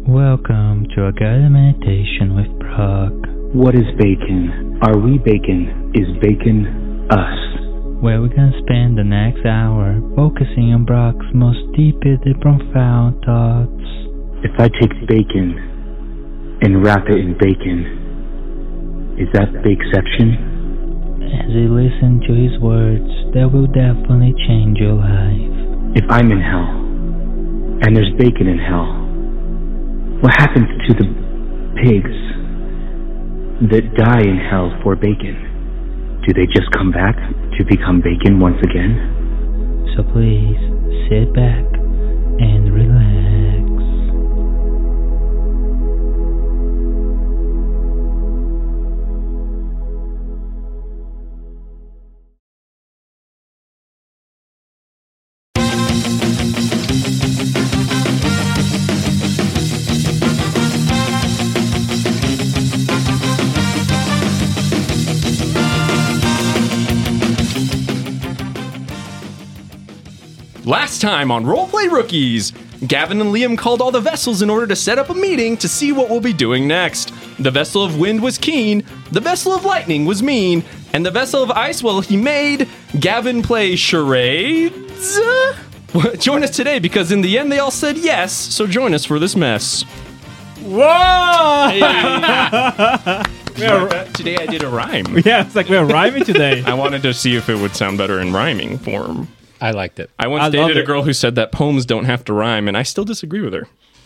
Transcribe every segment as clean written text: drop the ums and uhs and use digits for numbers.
Welcome to a guided meditation with Brock. What is bacon? Are we bacon? Is bacon us? Where we're gonna spend the next hour focusing on Brock's most deepest and profound thoughts. If I take bacon and wrap it in bacon, is that bakeception? As you listen to his words, that will definitely change your life. If I'm in hell, and there's bacon in hell, what happens to the pigs that die in hell for bacon? Do they just come back to become bacon once again? So please, sit back and relax. Last time on Roleplay Rookies, Gavin and Liam called all the vessels in order to set up a meeting to see what we'll be doing next. The vessel of wind was keen, the vessel of lightning was mean, and the vessel of ice, well, he made Gavin play charades. Join us today because in the end they all said yes, so join us for this mess. Whoa! Today I did a rhyme. Yeah, it's like we're rhyming today. I wanted to see if it would sound better in rhyming form. I liked it. I once dated a girl who said that poems don't have to rhyme, and I still disagree with her.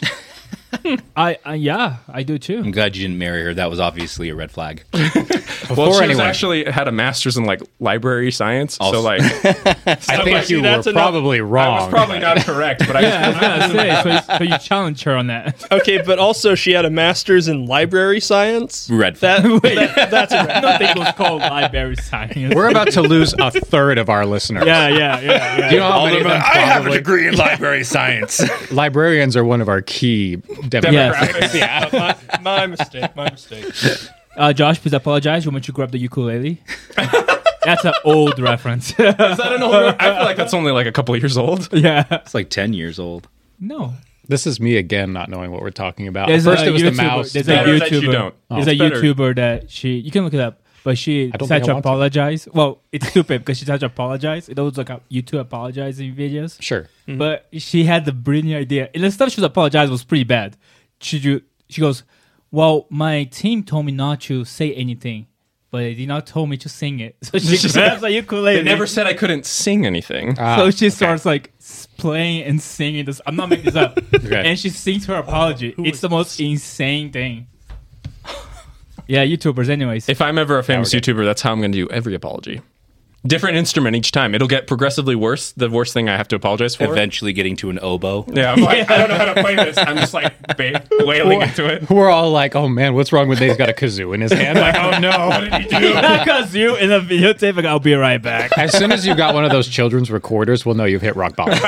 Yeah, I do too. I'm glad you didn't marry her. That was obviously a red flag. Well, she actually had a master's in library science, also. so I think you were probably wrong. I was probably not correct, but I was gonna say. So you challenged her on that. Okay, but also she had a master's in library science. Red flag. That's a red. I don't think it was called library science. We're about to lose a third of our listeners. Yeah. Do you know how many of them I have a degree in library science. Librarians are one of our key demographics. Yeah. My mistake. Josh, please apologize. Why don't you grab the ukulele? That's an old reference. Is that an old? I feel like that's only a couple of years old. Yeah. It's like 10 years old. No. This is me again not knowing what we're talking about. There's First it was YouTuber, the mouse. There's a YouTuber. You don't. There's a YouTuber that you can look it up. But she decided to apologize. Well, it's stupid because she decided to apologize. It was like YouTube apologizing videos. Sure. Mm-hmm. But she had the brilliant idea. And the stuff she was apologizing was pretty bad. She goes, well, my team told me not to say anything, but they did not tell me to sing it. So she grabs a ukulele. They never said I couldn't sing anything. So she starts playing and singing this. I'm not making this up. Okay. And she sings her apology. It's the most insane thing. Yeah, YouTubers anyways. If I'm ever a famous YouTuber, that's how I'm going to do every apology. Different instrument each time. It'll get progressively worse. The worst thing I have to apologize for. Eventually getting to an oboe. Yeah, I'm I don't know how to play this. I'm just wailing into it. We're all like, oh man, what's wrong with He's got a kazoo in his hand. Oh no, what did he do? Kazoo in a videotape, I'll be right back. As soon as you got one of those children's recorders, we'll know you've hit rock bottom.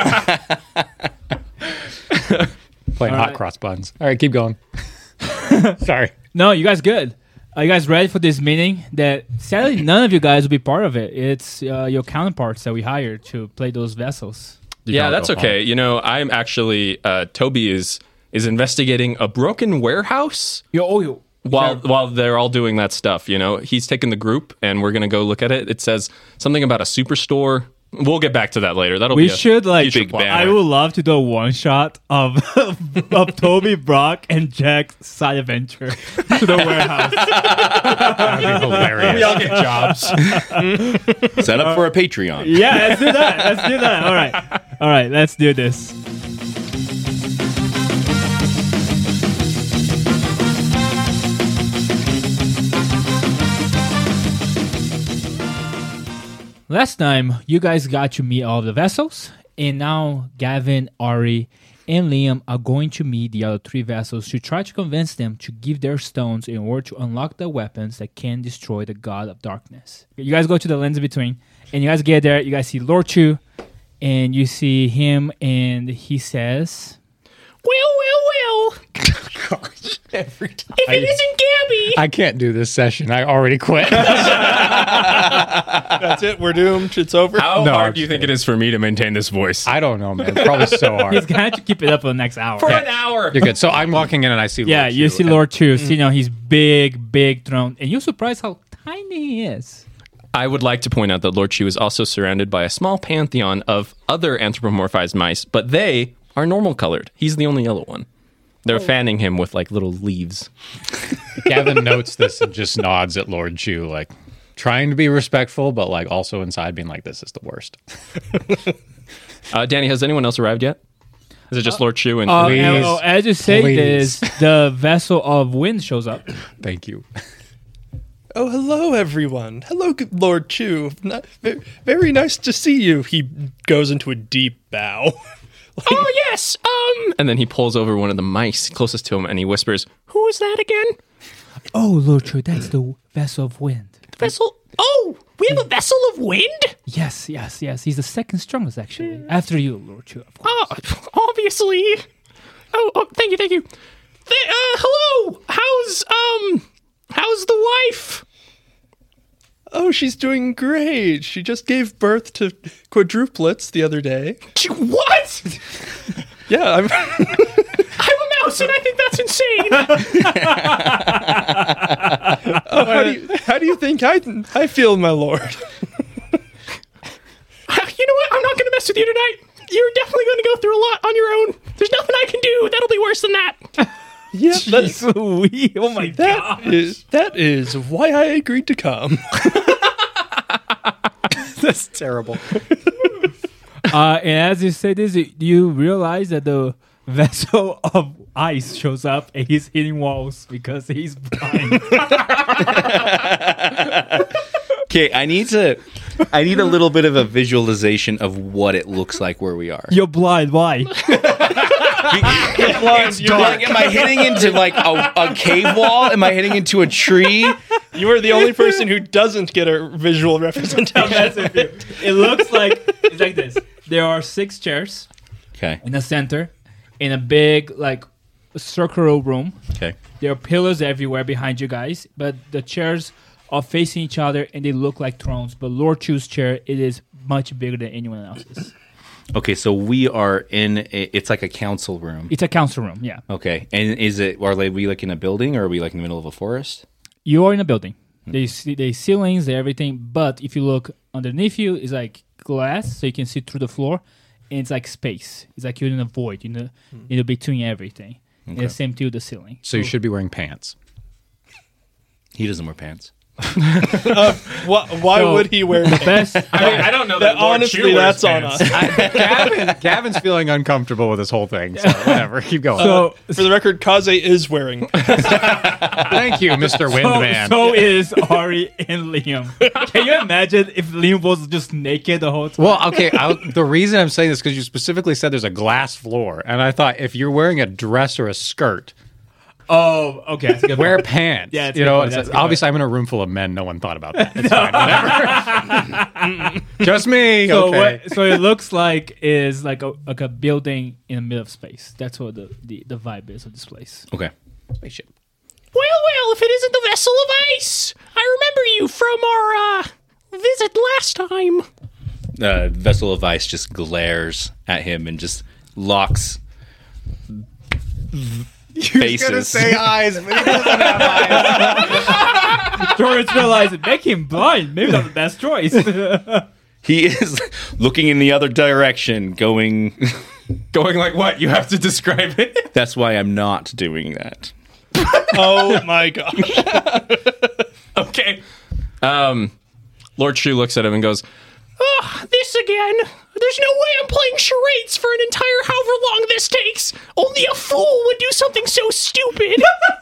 Playing hot cross buns. All right, keep going. Sorry. No, you guys good. Are you guys ready for this meeting? That sadly none of you guys will be part of it. It's your counterparts that we hired to play those vessels. Yeah, that's okay. You know, I'm actually Toby is investigating a broken warehouse. While they're all doing that stuff, you know, he's taking the group and we're gonna go look at it. It says something about a superstore. We'll get back to that later. We should big banner. I would love to do a one shot of Toby, Brock, and Jack's side adventure to the warehouse. That'd be hilarious. We all get jobs. Set up for a Patreon. Yeah, let's do that. All right, let's do this. Last time, you guys got to meet all the vessels, and now Gavin, Ari, and Liam are going to meet the other three vessels to try to convince them to give their stones in order to unlock the weapons that can destroy the God of Darkness. You guys go to the Lands in Between, and you guys get there, you guys see Lord Chu, and you see him, and he says... Well. gosh. Every time. If it isn't Gabby. I can't do this session. I already quit. That's it. We're doomed. It's over. How No, hard I'm do you think it is for me to maintain this voice? I don't know, man. It's probably so hard. He's gonna have to keep it up for the next hour. For an hour. You're good. So I'm walking in and I see Yeah, Lord you Chu, see and- Lord Chu sitting on his big throne, and you're surprised how tiny he is. I would like to point out that Lord Chu is also surrounded by a small pantheon of other anthropomorphized mice, but they are normal colored. He's the only yellow one. They're fanning him with like little leaves. Gavin notes this and just nods at Lord Chu, like trying to be respectful, but like also inside being like, this is the worst. Danny, has anyone else arrived yet? Is it just Lord Chu and Please. As you say Please. this, the vessel of wind shows up. Thank you. Oh, hello, everyone. Hello, Lord Chu. Very nice to see you. He goes into a deep bow. Oh yes, and then he pulls over one of the mice closest to him and he whispers, "Who is that again?" Oh, Lord Chu, that's the vessel of wind. Vessel. Oh, we have a vessel of wind? Yes. He's the second strongest, actually. After you, Lord Chu, of course. Obviously. Oh, thank you. Hello. How's the wife? Oh, she's doing great. She just gave birth to quadruplets the other day. What? Yeah, I'm a mouse and I think that's insane. how do you think I feel, my lord? You know what? I'm not going to mess with you tonight. You're definitely going to go through a lot on your own. There's nothing I can do. That'll be worse than that. Yeah, Oh my god. that is why I agreed to come. That's terrible. And as you say this, you realize that the vessel of ice shows up and he's hitting walls because he's blind. Okay, I need a little bit of a visualization of what it looks like where we are. You're blind. Why? It's dark. Am I hitting into like a cave wall? Am I hitting into a tree? You are the only person who doesn't get a visual representation. It looks like it's like this. There are 6 chairs Okay. in the center in a big like circular room. Okay. There are pillars everywhere behind you guys, but the chairs are facing each other and they look like thrones. But Lord Chu's chair, it is much bigger than anyone else's. Okay, so we are it's like a council room. It's a council room, yeah. Okay. And are we like in a building or are we like in the middle of a forest? You are in a building. There's ceilings, everything, but if you look underneath you, it's like glass, so you can see through the floor, and it's like space. It's like you're in a void, in between everything. Okay. And the same to the ceiling. So you should be wearing pants. He doesn't wear pants. Why would he wear the best? I don't know that Lord honestly, Chu wears that's on pants. us. Gavin's feeling uncomfortable with this whole thing. So whatever. Keep going. So, For the record, Kaze is wearing. Thank you, Mr. Windman. so is Ari and Liam. Can you imagine if Liam was just naked the whole time? Well, okay. The reason I'm saying this because you specifically said there's a glass floor, and I thought if you're wearing a dress or a skirt, Oh, okay. That's a good wear point. pants. Yeah, it's you a good know. point, that's a good Obviously, I'm in a room full of men. No one thought about that. It's fine. Whatever. Just me. So, Okay. so it looks like is like a building in the middle of space. That's what the vibe is of this place. Okay. Spaceship. Well, if it isn't the vessel of ice, I remember you from our visit last time. Vessel of Ice just glares at him and just locks faces. eyes, but he doesn't have eyes. George realized make him blind. Maybe not the best choice. He is looking in the other direction, going. Going like what? You have to describe it. That's why I'm not doing that. Oh my gosh. Okay. Lord Chu looks at him and goes, "Oh, this again. There's no way I'm playing charades for an entire however long this takes. Only a fool would do something so stupid."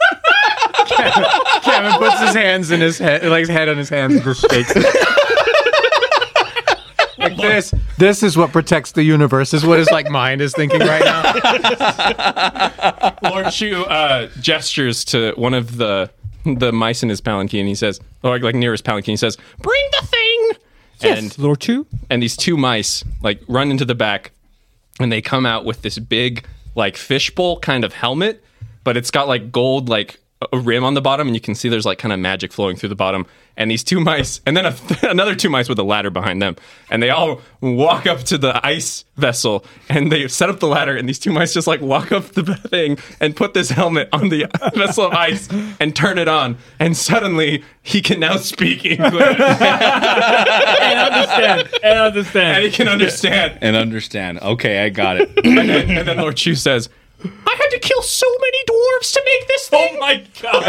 Kevin puts his hands in his head, like his head on his hands, and just shakes. Like this is what protects the universe. Is what his like mind is thinking right now. Lord Chu gestures to one of the mice in his palanquin. He says, or like near his palanquin, he says, "Bring the thing." And Lord Chu? and these 2 mice like run into the back, and they come out with this big like fishbowl kind of helmet but it's got like gold, like a rim on the bottom, and you can see there's like kind of magic flowing through the bottom. And these 2 mice, and then another 2 mice with a ladder behind them, and they all walk up to the ice vessel, and they set up the ladder, and these 2 mice just like walk up the thing and put this helmet on the vessel of ice and turn it on, and suddenly he can now speak English. And understand. And he can understand. And understand. Okay, I got it. And then Lord Chu says, I had to kill so many dwarves to make this thing. Oh my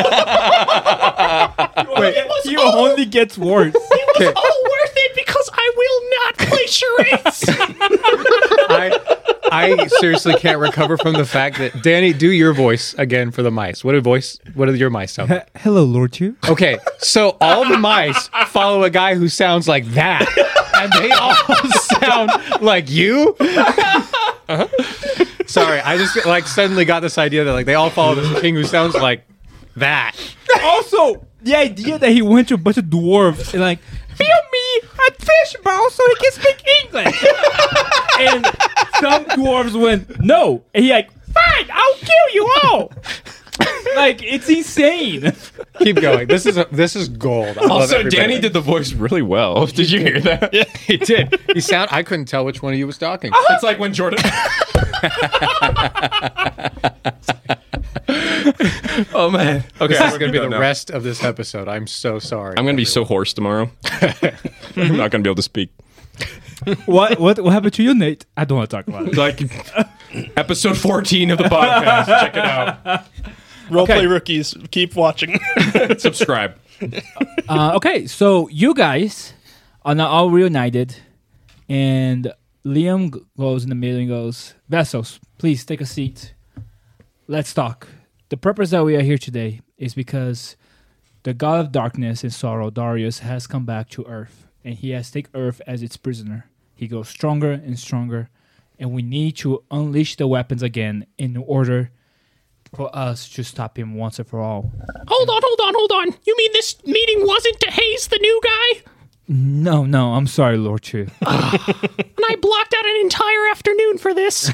god! Wait, he only gets worse. It was all worth it because I will not play charades. I seriously can't recover from the fact that Danny, do your voice again for the mice. What do your mice sound like? Hello, Lord Chu. Okay, so all the mice follow a guy who sounds like that, and they all sound like you. Sorry, I just like suddenly got this idea that like they all follow this king who sounds like that. Also, the idea that he went to a bunch of dwarves and like, fill me a fishbowl so he can speak English. And some dwarves went, no. And he like, fine, I'll kill you all. Like, it's insane. Keep going. This is gold. I love Also, every bit Danny of it. did the voice really well. Did you hear that? Yeah. He did. I couldn't tell which one of you was talking. It's like when Jordan. Oh man. Okay, This is going to be the rest of this episode. I'm so sorry. I'm gonna be so hoarse tomorrow. I'm not gonna be able to speak. What happened to you, Nate? I don't want to talk about it. Like episode 14 of the podcast. Check it out. Roleplay Rookies, keep watching. Subscribe. Okay, so you guys are now all reunited, and Liam goes in the middle and goes, Vessels, please take a seat. Let's talk. The purpose that we are here today is because the god of darkness and sorrow, Darius, has come back to Earth, and he has taken Earth as its prisoner. He goes stronger and stronger, and we need to unleash the weapons again in order for us to stop him once and for all. Hold on. You mean this meeting wasn't to haze the new guy? No, I'm sorry, Lord Chu. And I blocked out an entire afternoon for this.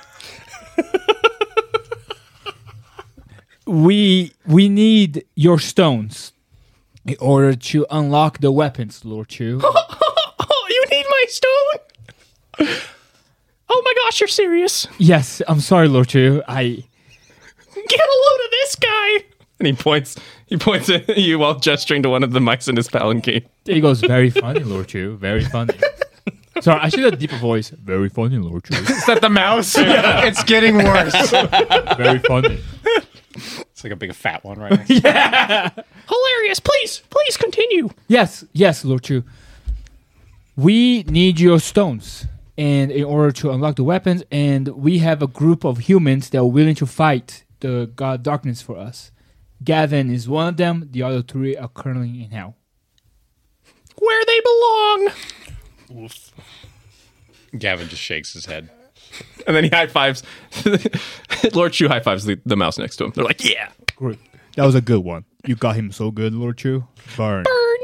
We need your stones in order to unlock the weapons, Lord Chu. Oh, you need my stone? Oh my gosh, you're serious. Yes, I'm sorry, Lord Chu. Get a load of this guy. And he points at you while gesturing to one of the mice in his palanquin. He goes, very funny, Lord Chu. Very funny. Sorry, I should have a deeper voice. Very funny, Lord Chu. Is that the mouse? Yeah. It's getting worse. Very funny. It's like a big fat one right now. Hilarious. Please continue. Yes, Lord Chu. We need your stones, and in order to unlock the weapons, and we have a group of humans that are willing to fight the god of darkness for us. Gavin is one of them. The other 3 are currently in hell. Where they belong. Oof. Gavin just shakes his head. And then he high fives. Lord Chu high fives the mouse next to him. They're like, yeah. Great. That was a good one. You got him so good, Lord Chu. Burn.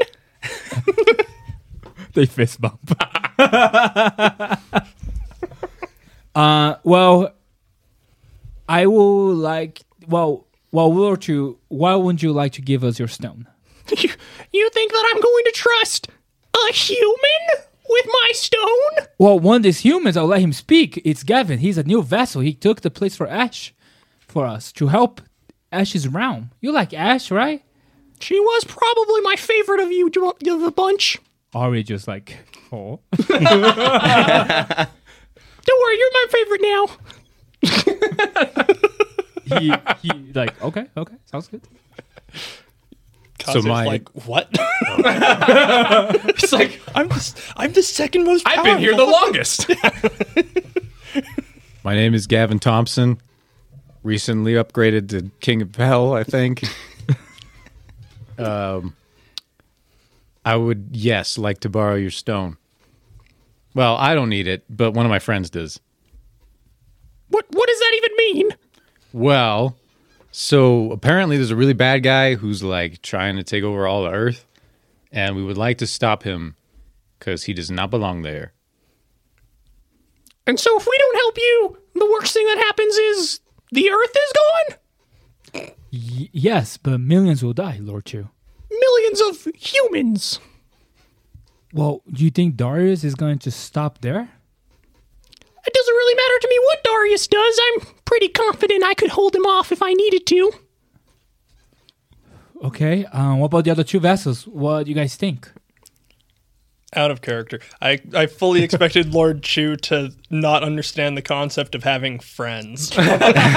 They fist bump. Well, I will like. Well, Lord Chu, why wouldn't you like to give us your stone? You think that I'm going to trust a human with my stone? Well, one of these humans, I'll let him speak. It's Gavin. He's a new vessel. He took the place for Ash for us to help Ash's realm. You like Ash, right? She was probably my favorite of the bunch. Ari just like, oh. Don't worry, you're my favorite now. he like, okay, sounds good. Kazu's like, what? It's like, I'm the second most powerful. I've been here the longest. My name is Gavin Thompson. Recently upgraded to King of Hell, I think. I would, yes, like to borrow your stone. Well, I don't need it, but one of my friends does. What does that even mean? Well, so apparently there's a really bad guy who's like trying to take over all the Earth, and we would like to stop him because he does not belong there. And so if we don't help you, the worst thing that happens is the Earth is gone? Yes, but millions will die, Lord Chu. Millions of humans. Well, do you think Darius is going to stop there? It doesn't really matter to me what Darius does. I'm pretty confident I could hold him off if I needed to. Okay, what about the other 2 vessels? What do you guys think? Out of character. I fully expected Lord Chu to not understand the concept of having friends. He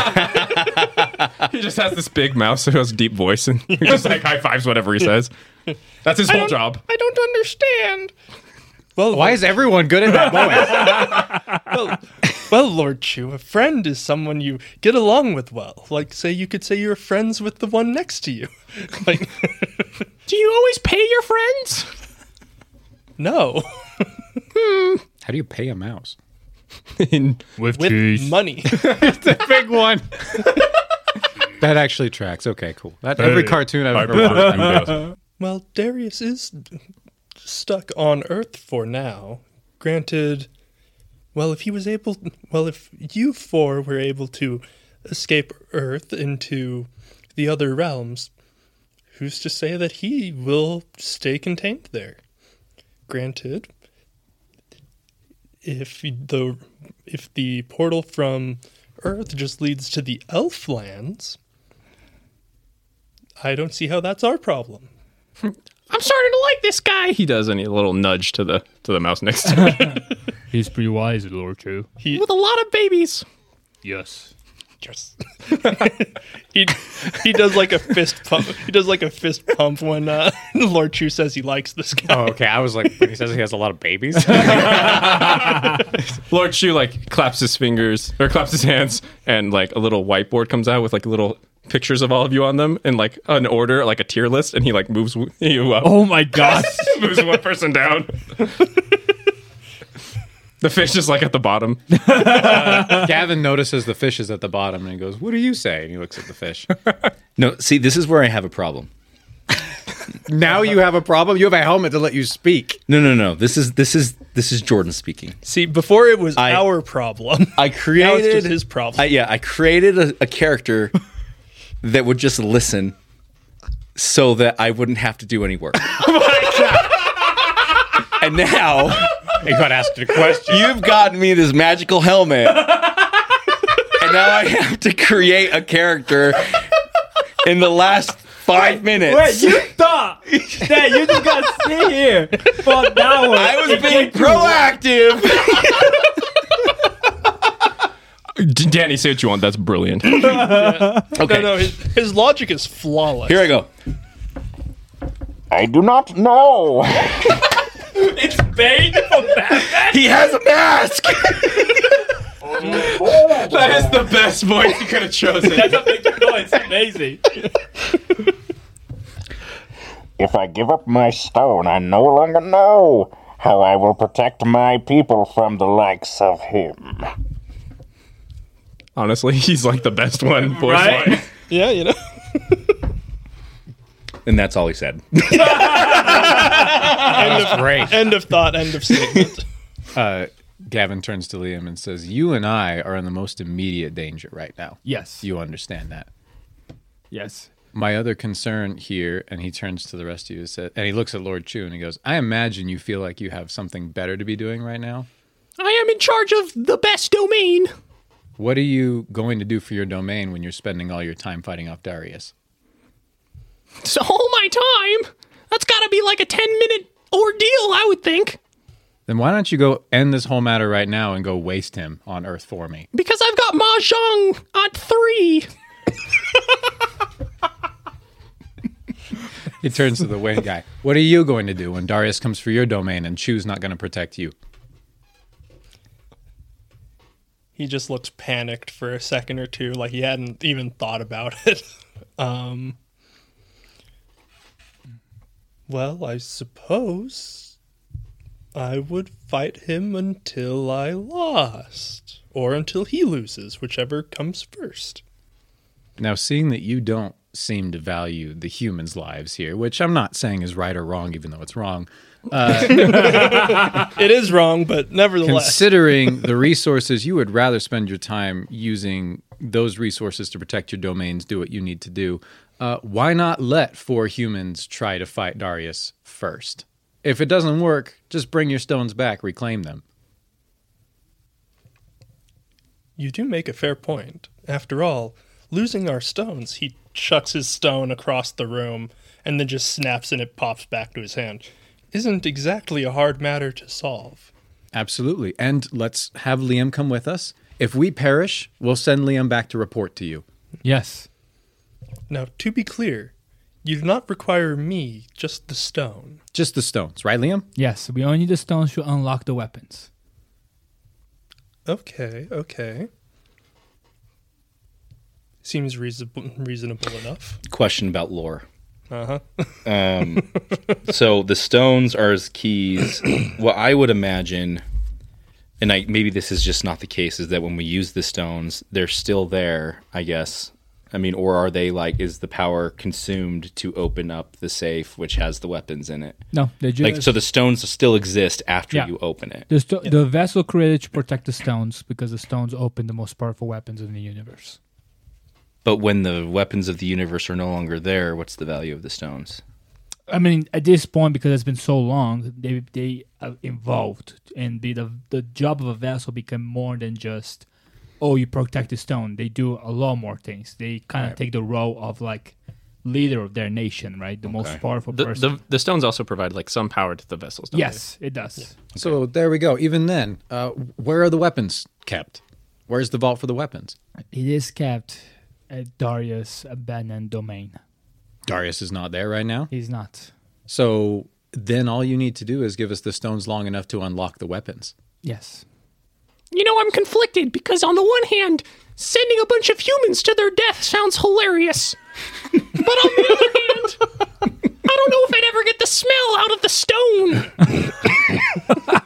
just has this big mouth who has a deep voice and he just like high fives whatever he says. That's his whole job. I don't understand. Well, Why is everyone good at that voice? well, Lord Chu, a friend is someone you get along with well. Like, say you could say you're friends with the one next to you. Like, Do you always pay your friends? no. How do you pay a mouse? With money. It's a big one. That actually tracks. Okay, cool. Every cartoon I've ever watched. Well, Darius is stuck on Earth for now. Granted, if you 4 were able to escape Earth into the other realms, who's to say that he will stay contained there? Granted, if the portal from Earth just leads to the Elflands, I don't see how that's our problem. I'm starting to like this guy. He does, and a little nudge to the mouse next to him. He's pretty wise, Lord Chu. With a lot of babies. Yes. Just he does like a fist pump. He does like a fist pump when Lord Chu says he likes this guy. Oh, okay. I was like, when he says he has a lot of babies. Lord Chu like claps his fingers or claps his hands, and like a little whiteboard comes out with like little pictures of all of you on them, and like an order, like a tier list, and he like moves you up. Oh my gosh. Moves one person down. The fish is like at the bottom. Gavin notices the fish is at the bottom and he goes, "What do you say?" And he looks at the fish. No, see, this is where I have a problem. Now you have a problem? You have a helmet to let you speak. No. This is Jordan speaking. See, before it was our problem. I created Now it's just his problem. I created a character that would just listen so that I wouldn't have to do any work. And now He got asked a question. you've gotten me this magical helmet. And now I have to create a character in the last 5 minutes. Wait, you thought that you just got to sit here for an hour? I was being proactive. Danny, say what you want. That's brilliant. Okay, No, his logic is flawless. here I go. I do not know. It's Bane from Batman. He has a mask. That is the best voice you could have chosen. That's a big noise. It's amazing. If I give up my stone, I no longer know how I will protect my people from the likes of him. Honestly, he's like the best one voice Right? line. Yeah, you know. And that's all he said. Great. End of thought. End of statement. Gavin turns to Liam and says, "You and I are in the most immediate danger right now. Yes. You understand that. Yes. My other concern here," and he turns to the rest of you, and he looks at Lord Chu and he goes, "I imagine you feel like you have something better to be doing right now. I am in charge of the best domain. What are you going to do for your domain when you're spending all your time fighting off Darius?" It's all my time. That's got to be like a 10-minute ordeal, I would think. Then why don't you go end this whole matter right now and go waste him on Earth for me? Because I've got Mahjong at 3. He turns to the Wayne guy. "What are you going to do when Darius comes for your domain and Chu's not going to protect you?" He just looks panicked for a second or two, like he hadn't even thought about it. Well, I suppose I would fight him until I lost, or until he loses, whichever comes first. Now, seeing that you don't seem to value the humans' lives here, which I'm not saying is right or wrong, even though it's wrong. It is wrong, but nevertheless. Considering the resources, you would rather spend your time using those resources to protect your domains, do what you need to do. Why not let 4 humans try to fight Darius first? If it doesn't work, just bring your stones back, reclaim them. You do make a fair point. After all, losing our stones, he chucks his stone across the room and then just snaps and it pops back to his hand, isn't exactly a hard matter to solve. Absolutely. And let's have Liam come with us. If we perish, we'll send Liam back to report to you. Yes. Now, to be clear, you do not require me, just the stone. Just the stones, right, Liam? Yes, we only need the stones to unlock the weapons. Okay. Seems reasonable enough. Question about lore. Uh-huh. So the stones are as keys. What I would imagine, and maybe this is just not the case, is that when we use the stones, they're still there, I guess. I mean, or are they is the power consumed to open up the safe, which has the weapons in it? No, they just... So the stones still exist after you open it. The vessel created to protect the stones because the stones open the most powerful weapons in the universe. But when the weapons of the universe are no longer there, what's the value of the stones? I mean, at this point, because it's been so long, they evolved, and the job of a vessel became more than just, you protect the stone. They do a lot more things. They kind of take the role of leader of their nation, right? The most powerful person. The stones also provide some power to the vessels. Don't Yes, it does. Yeah. So there we go. Even then, where are the weapons kept? Where's the vault for the weapons? It is kept at Darius' abandoned domain. Darius is not there right now? He's not. So then all you need to do is give us the stones long enough to unlock the weapons. Yes. I'm conflicted because on the one hand, sending a bunch of humans to their death sounds hilarious. But on the other hand, I don't know if I'd ever get the smell out of the stone.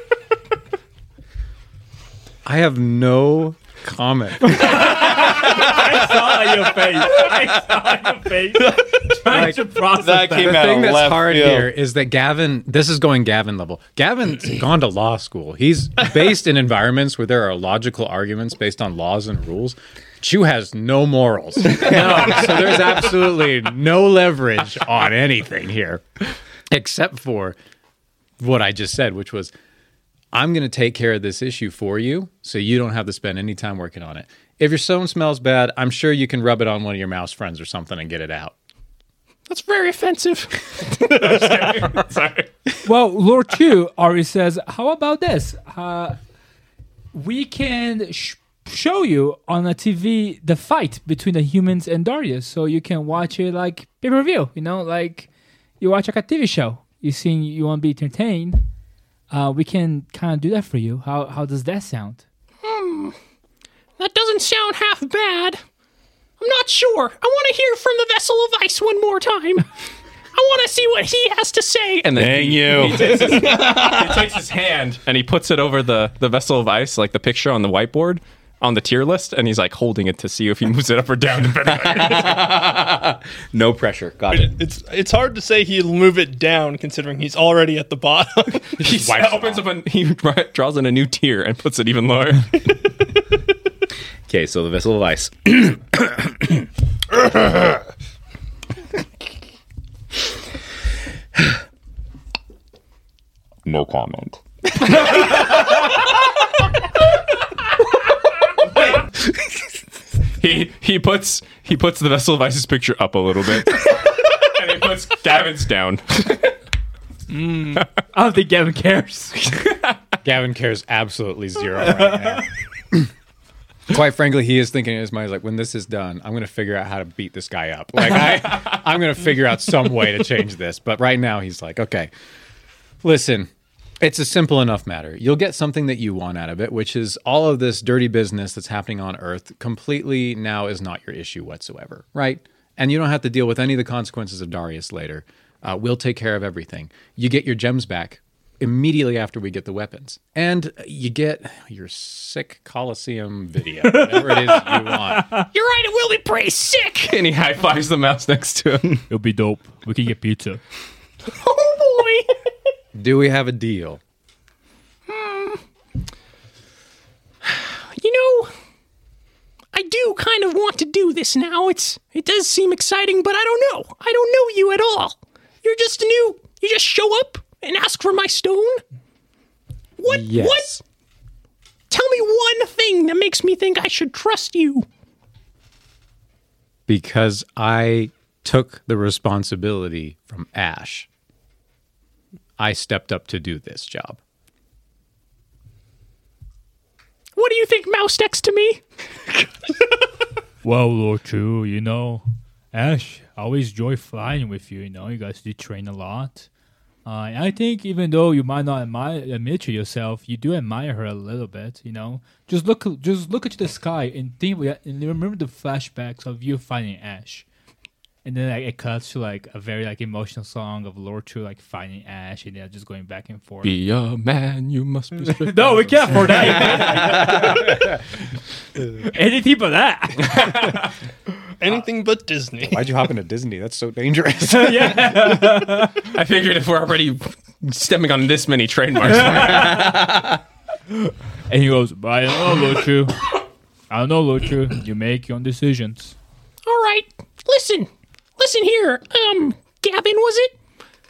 I have no comment. I saw your face. Trying to process that came The out thing of that's left hard field. here is that Gavin, this is going Gavin level. Gavin's gone to law school. He's based in environments where there are logical arguments based on laws and rules. Chew has no morals. So there's absolutely no leverage on anything here, except for what I just said, which was, I'm going to take care of this issue for you so you don't have to spend any time working on it. If your stone smells bad, I'm sure you can rub it on one of your mouse friends or something and get it out. That's very offensive. Sorry. Well, Lord Chu already says, how about this? We can show you on a TV the fight between the humans and Darius, so you can watch it like pay-per-view, like you watch like a TV show. You want to be entertained. We can kind of do that for you. How does that sound? That doesn't sound half bad. I'm not sure. I want to hear from the Vessel of Ice one more time. I want to see what he has to say. And then Dang you. He takes his hand and he puts it over the Vessel of Ice, like the picture on the whiteboard, on the tier list, and he's holding it to see if he moves it up or down. No pressure. Got it. It's hard to say he'll move it down considering he's already at the bottom. He opens up and he draws in a new tier and puts it even lower. Okay, so the Vessel of Ice. No comment. He puts the Vessel of Ice's picture up a little bit, and he puts Gavin's down. I don't think Gavin cares. Gavin cares absolutely zero right now. Quite frankly, he is thinking in his mind, when this is done, I'm going to figure out how to beat this guy up. I'm going to figure out some way to change this. But right now, he's like, okay, listen, it's a simple enough matter. You'll get something that you want out of it, which is all of this dirty business that's happening on Earth completely now is not your issue whatsoever, right? And you don't have to deal with any of the consequences of Darius later. We'll take care of everything. You get your gems back. immediately after we get the weapons. And you get your sick Coliseum video, whatever it is you want. You're right, it will be pretty sick. And he high fives the mouse next to him. It'll be dope. We can get pizza. Oh boy. Do we have a deal? You know, I do kind of want to do this now. It does seem exciting, but I don't know. I don't know you at all. You're just new. You just show up and ask for my stone? What? Yes. What? Tell me one thing that makes me think I should trust you. Because I took the responsibility from Ash. I stepped up to do this job. What do you think, Mouse next to me? Well, Lord True, you know, Ash, I always enjoy flying with you. You know, you guys do train a lot. I think even though you might not admit to yourself, you do admire her a little bit. You know, just look at the sky and and remember the flashbacks of you fighting Ash, and then like, it cuts to like a very like emotional song of Lord True like fighting Ash, and they're just going back and forth. Be a man, you must be strict. No, we can't afford that. Anything but that. Anything but Disney. Why'd you hop into Disney? That's so dangerous. Yeah. I figured if we're already stepping on this many trademarks. And he goes, but I don't know, Lord True. I don't know, Lord True. You make your own decisions. All right, listen here. Gavin, was it?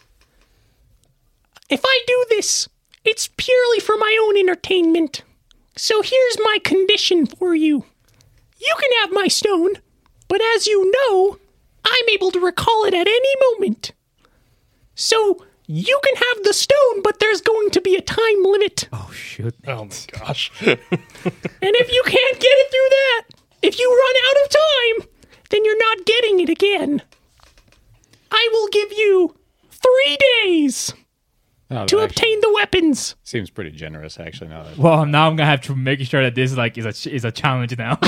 If I do this, it's purely for my own entertainment. So here's my condition for you. You can have my stone, but as you know, I'm able to recall it at any moment. So you can have the stone, but there's going to be a time limit. Oh, shoot. Oh my gosh. And if you can't get it through that, if you run out of time, then you're not getting it again. I will give you 3 days Oh, to that obtain the weapons. seems pretty generous, actually. Now that Well, now I'm going to have to make sure that this like is a challenge now.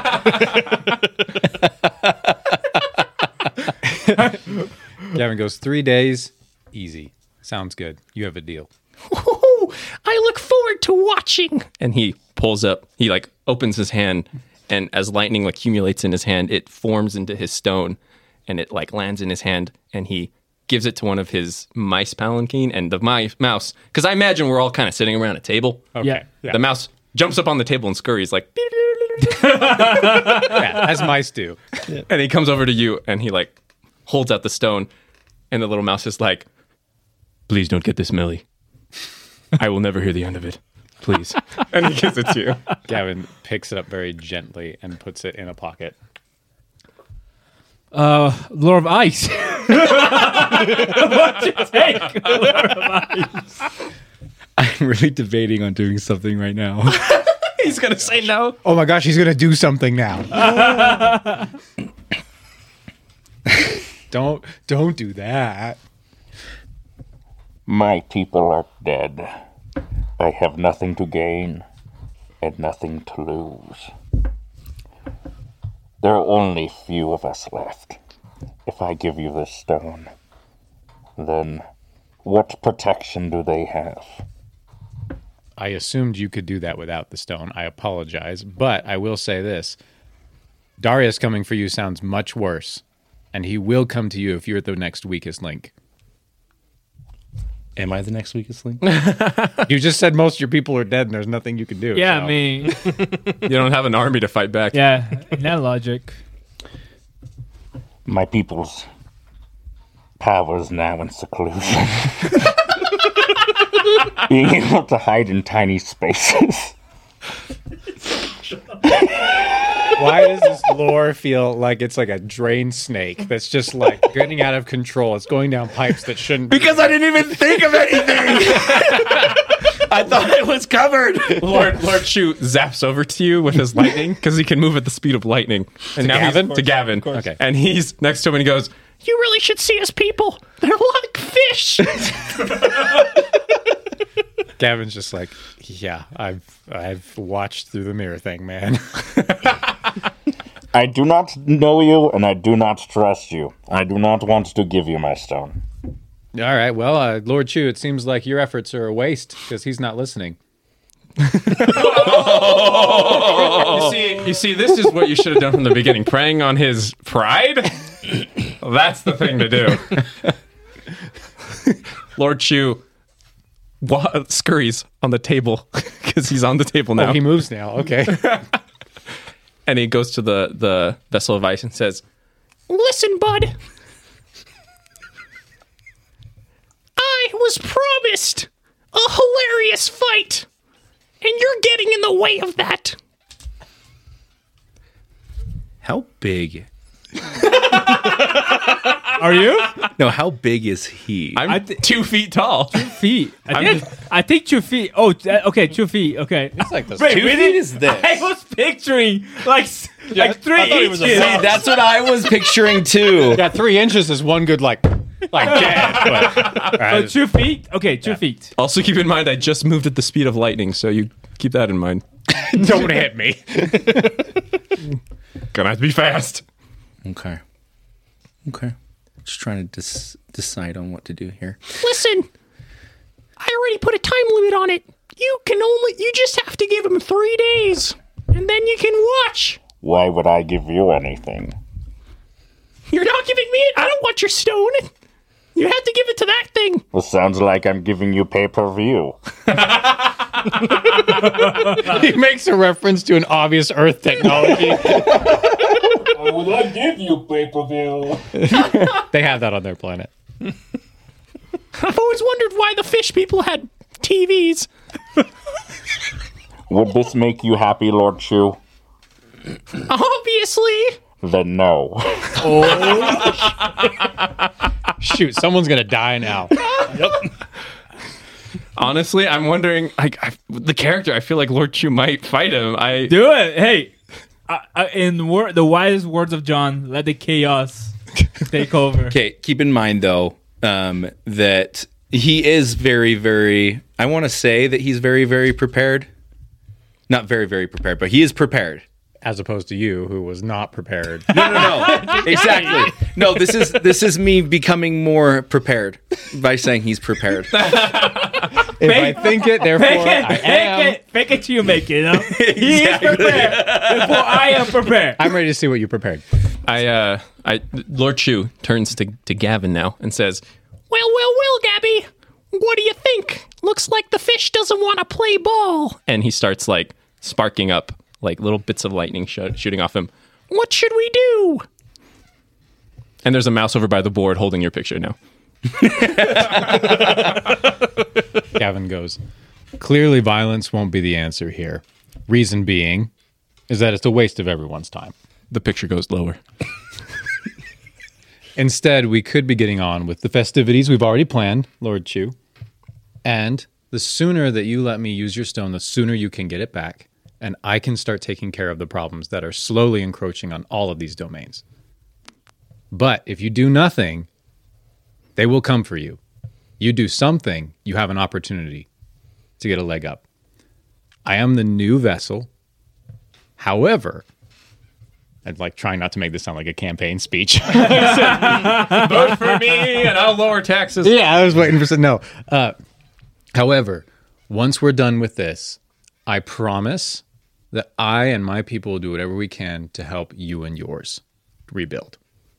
Gavin goes 3 days, easy. Sounds good. You have a deal. Ooh, I look forward to watching. And he pulls up. He like opens his hand, and as lightning accumulates in his hand, it forms into his stone, and it like lands in his hand, and he gives it to one of his mice palanquin, and the mouse, because I imagine we're all kind of sitting around a table. Yeah. The mouse jumps up on the table and scurries like, Yeah, as mice do. and he comes over to you, and he like holds out the stone, and the little mouse is like, please don't get this, Millie. I will never hear the end of it. Please. And he gives it to you. Gavin picks it up very gently and puts it in a pocket. Lord of Ice. What's your take? Lord of Ice. I'm really debating on doing something right now. He's going to say no. Oh my gosh, he's going to do something now. Don't do that. My people are dead. I have nothing to gain and nothing to lose. There are only few of us left. If I give you this stone, then what protection do they have? I assumed you could do that without the stone. I apologize, but I will say this. Darius coming for you sounds much worse, and he will come to you if you're the next weakest link. Am I the next weakest link? You just said most of your people are dead and there's nothing you can do. Yeah, so. I mean, You don't have an army to fight back. yeah, in that logic. My people's power is now in seclusion. Being able to hide in tiny spaces. Why does this lore feel like it's like a drain snake that's just like getting out of control? It's going down pipes that shouldn't be. Because I didn't even think of anything. I thought it was covered. Lord Shu zaps over to you with his lightning because he can move at the speed of lightning. And now Gavin? to Gavin. Okay. And he's next to him and he goes, "You really should see us people. They're like fish." Gavin's just like, yeah, I've watched through the mirror thing, man. I do not know you and I do not trust you. I do not want to give you my stone. All right. Well, Lord Chu, it seems like your efforts are a waste because he's not listening. You see, this is what you should have done from the beginning. Preying on his pride? That's the thing to do. Lord Chu scurries on the table because he's on the table now. Oh, he moves now. Okay. And he goes to the vessel of ice and says, "Listen, bud. I was promised a hilarious fight, and you're getting in the way of that." How big? Are you? No, how big is he? I'm 2 feet tall. Feet. I think 2 feet. Oh, okay, 2 feet. Okay. It's like this. Wait, 2 feet is this. I was picturing like 3 I thought he was inches. a See, that's what I was picturing too. Yeah, 3 inches is one good like dash. But, 2 feet? Okay, 2 feet. Also, keep in mind, I just moved at the speed of lightning, so you keep that in mind. don't hit me. Gonna have to be fast. Okay. Just trying to decide on what to do here. Listen, I already put a time limit on it. You just have to give him 3 days, and then you can watch. Why would I give you anything? You're not giving me it. I don't want your stone. You have to give it to that thing. Well, sounds like I'm giving you pay-per-view. He makes a reference to an obvious Earth technology. Why would I give you pay-per-view? They have that on their planet. I've always wondered why the fish people had TVs. Would this make you happy, Lord Chu? Obviously. Then no. Shoot, someone's gonna die now. Honestly, I'm wondering, the character, I feel like Lord Chu might fight him. Do it. Hey, in the wise words of John, let the chaos take over. Okay, keep in mind though that he is very, very. I want to say that he's very, very prepared. Not very, very prepared, but he is prepared. As opposed to you, who was not prepared. No. Exactly. No, this is me becoming more prepared by saying he's prepared. If I think it, therefore I am. Fake it till you make it. You know? He is prepared. Therefore, I am prepared. I'm ready to see what you prepared. Lord Chu turns to Gavin now and says, Well, Gabby. What do you think? Looks like the fish doesn't want to play ball. And he starts like sparking up, like little bits of lightning shooting off him. What should we do? And there's a mouse over by the board holding your picture now. Gavin goes, clearly violence won't be the answer here. Reason being is that it's a waste of everyone's time. The picture goes lower. Instead, we could be getting on with the festivities we've already planned, Lord Chu. And the sooner that you let me use your stone, the sooner you can get it back. And I can start taking care of the problems that are slowly encroaching on all of these domains. But if you do nothing, they will come for you. You do something, you have an opportunity to get a leg up. I am the new vessel. However, I'd like trying not to make this sound like a campaign speech. Vote for me and I'll lower taxes. Yeah, I was waiting for some. No. However, once we're done with this, I promise that I and my people will do whatever we can to help you and yours rebuild.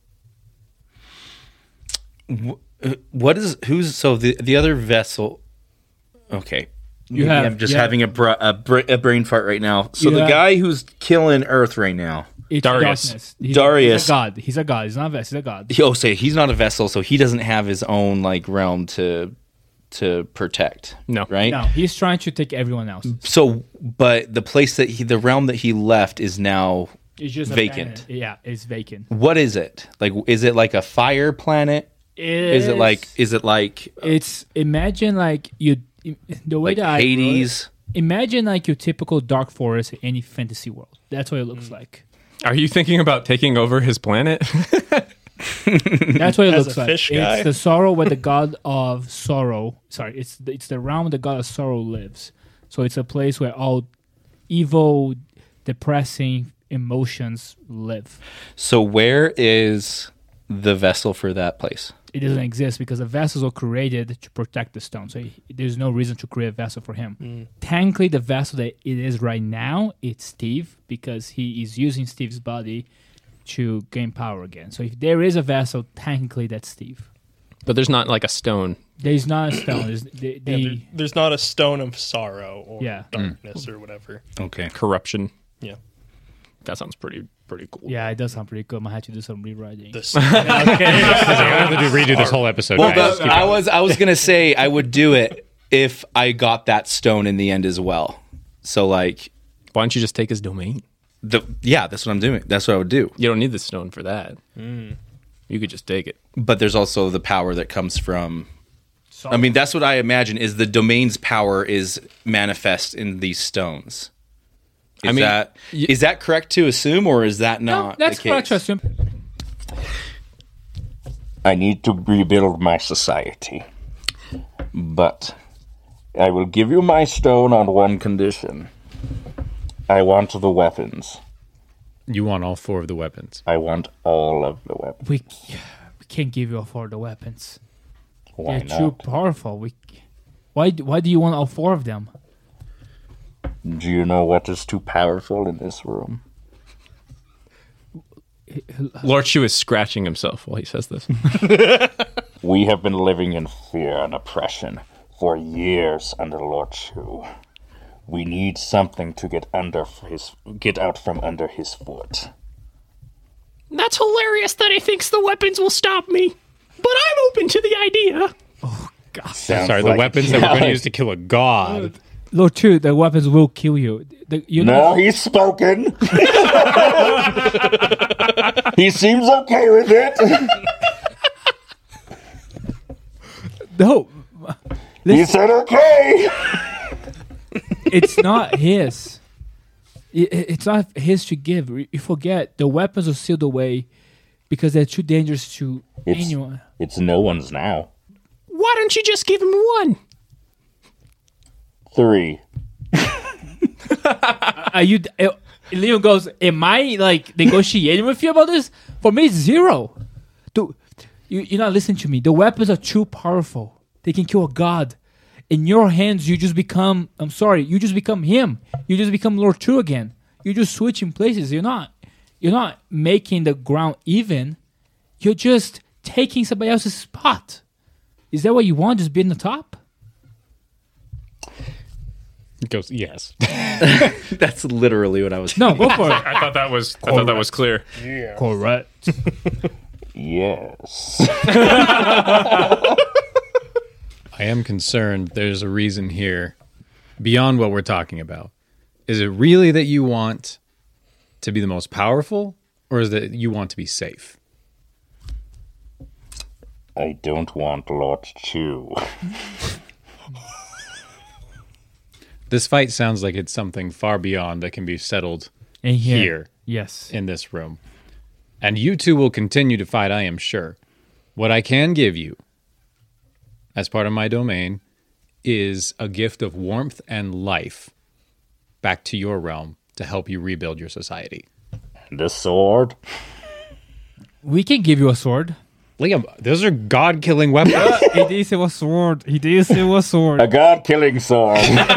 The other vessel? Okay, I'm just having a brain fart right now. So the guy who's killing Earth right now, It's Darius. darkness. Darius. He's a god. He's a god. He's not a vessel. He's a god. he's not a vessel, so he doesn't have his own like realm to protect. No. right? No, he's trying to take everyone else. So, but the place the realm that he left is now It's just vacant. abandoned. Yeah, it's vacant. What is it? Like, is it like a fire planet? Is it like? It's imagine like you the way Like that Hades? imagine like your typical dark forest in any fantasy world. That's what it looks like. Are you thinking about taking over his planet? That's what it As looks a like. fish guy? It's the sorrow where the god of sorrow. Sorry, it's the realm where the god of sorrow lives. So it's a place where all evil, depressing emotions live. So where is the vessel for that place? it doesn't exist because the vessels are created to protect the stone. So there's no reason to create a vessel for him. Technically, the vessel that it is right now, it's Steve, because he is using Steve's body to gain power again. So if there is a vessel, technically that's Steve. But there's not like a stone. There's not a stone. There's not a stone of sorrow or Yeah. darkness or whatever. Okay. Corruption. Yeah. That sounds pretty cool. Yeah, it does sound pretty cool. I might have to do some rewriting. The I have to redo this whole episode. Well, guys. but I was gonna say I would do it if I got that stone in the end as well. So like, Why don't you just take his domain? that's what I'm doing. That's what I would do. You don't need the stone for that. You could just take it. But there's also the power that comes from. I mean, that's what I imagine is the domain's power is manifest in these stones. Is that correct to assume, or is that not? That's the case? correct to assume. I need to rebuild my society. But I will give you my stone on one condition. I want the weapons. You want all 4 of the weapons. I want all of the weapons. We can't give you all 4 of the weapons. Why They're too not? powerful. Why do you want all 4 of them? Do you know what is too powerful in this room? Lord Shu is scratching himself while he says this. We have been living in fear and oppression for years under Lord Shu. We need something to get out from under his foot. That's hilarious that he thinks the weapons will stop me. But I'm open to the idea. Sounds Sorry, like the weapons that we're going to use to kill a god. Lord, too, the weapons will kill you. No, he's spoken. He seems okay with it. No. He said okay. It's not his. It's not his to give. You forget, the weapons are sealed away because they're too dangerous to anyone. It's no one's now. Why don't you just give him 1? 3. Leo goes, am I like negotiating with you about this? For me, it's 0. You're not listening to me. The weapons are too powerful. They can kill a god. In your hands, you just become, you just become him. You just become Lord 2 again. You're just switching places. You're not making the ground even. You're just taking somebody else's spot. Is that what you want? Just be in the top? He goes, yes. That's literally what I was. No, go for it. I thought that was clear. Correct. Yes. I am concerned there's a reason here beyond what we're talking about. Is it really that you want to be the most powerful, or is it that you want to be safe? I don't want Lord Chu. This fight sounds like it's something far beyond that can be settled In here Yes. in this room. And you two will continue to fight, I am sure. What I can give you as part of my domain is a gift of warmth and life back to your realm to help you rebuild your society. The sword? We can give you a sword. Liam, those are god-killing weapons. He did say a sword. He did say a sword. A god-killing sword.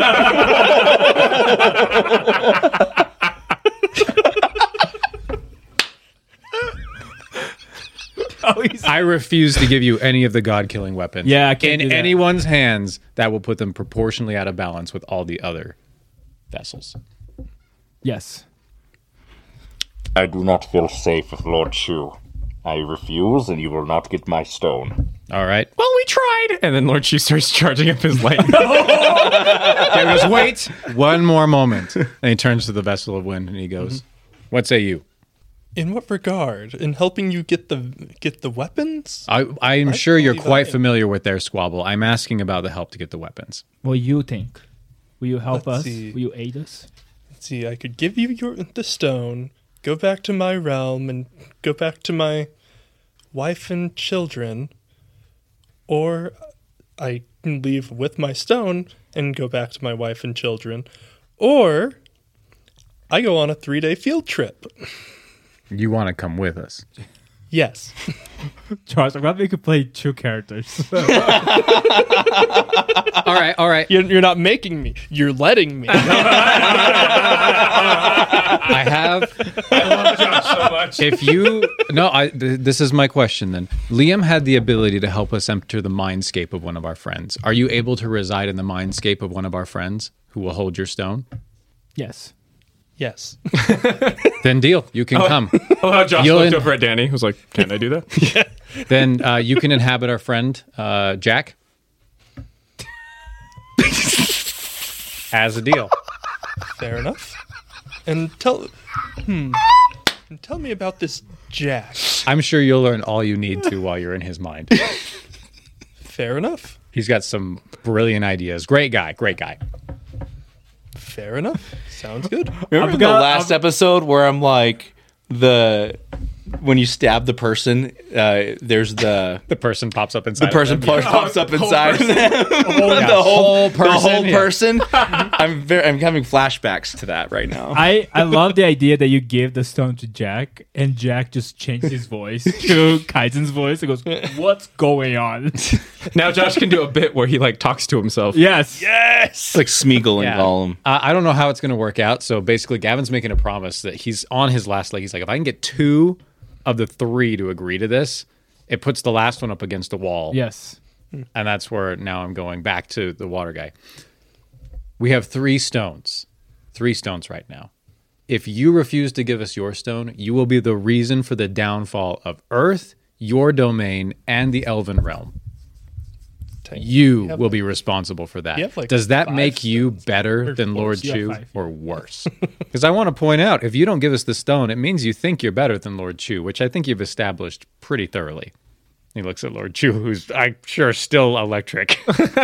I refuse to give you any of the god-killing weapons. Yeah, I can't in do that. anyone's hands, that will put them proportionally out of balance with all the other vessels. Yes. I do not feel safe with Lord Chu. I refuse, and you will not get my stone. All right. Well, we tried. And then Lord Shu starts charging up his light. There goes, wait, one more moment. And he turns to the vessel of wind and he goes, what say you? In what regard? In helping you get the weapons? I'm sure you're believe quite I am. familiar with their squabble. I'm asking about the help to get the weapons. What do you think? Will you help Let's us? see. Will you aid us? See, I could give you the stone, go back to my realm, and go back to my wife and children, or I can leave with my stone and go back to my wife and children, or I go on a 3-day field trip. You want to come with us? Yes. Charles, I'm gonna make you play 2 characters. All right. You're not making me. You're letting me. I have. I love Josh so much. If you this is my question then. Liam had the ability to help us enter the mindscape of one of our friends. Are you able to reside in the mindscape of one of our friends who will hold your stone? Yes. Yes. Then deal. You can come. Oh, how Josh You'll looked in- over at Danny. He was like, "Can I do that?" Then you can inhabit our friend Jack as a deal. Fair enough. And tell me about this Jack. I'm sure you'll learn all you need to while you're in his mind. Fair enough. He's got some brilliant ideas. Great guy. Fair enough. Sounds good. Remember the last episode where I'm like, when you stab the person, there's the person pops up inside. person pops up inside of them. The whole person. I'm having flashbacks to that right now. I love the idea that you gave the stone to Jack, and Jack just changed his voice to Kaizen's voice. He goes, "What's going on?" Now Josh can do a bit where he like talks to himself. Yes. It's like Smeagol and Gollum. I don't know how it's going to work out. So basically, Gavin's making a promise that he's on his last leg. He's like, if I can get 2 of the 3 to agree to this, it puts the last one up against a wall. Yes. And that's where now I'm going back to the water guy. We have 3 stones. 3 stones right now. If you refuse to give us your stone, you will be the reason for the downfall of Earth, your domain, and the Elven realm. You will be responsible for that. Like Does that 5 make you stones. better than Lord Yeah, Chu 5. or worse? Because I want to point out, if you don't give us the stone, it means you think you're better than Lord Chu, which I think you've established pretty thoroughly. He looks at Lord Chu, who's, I'm sure, still electric.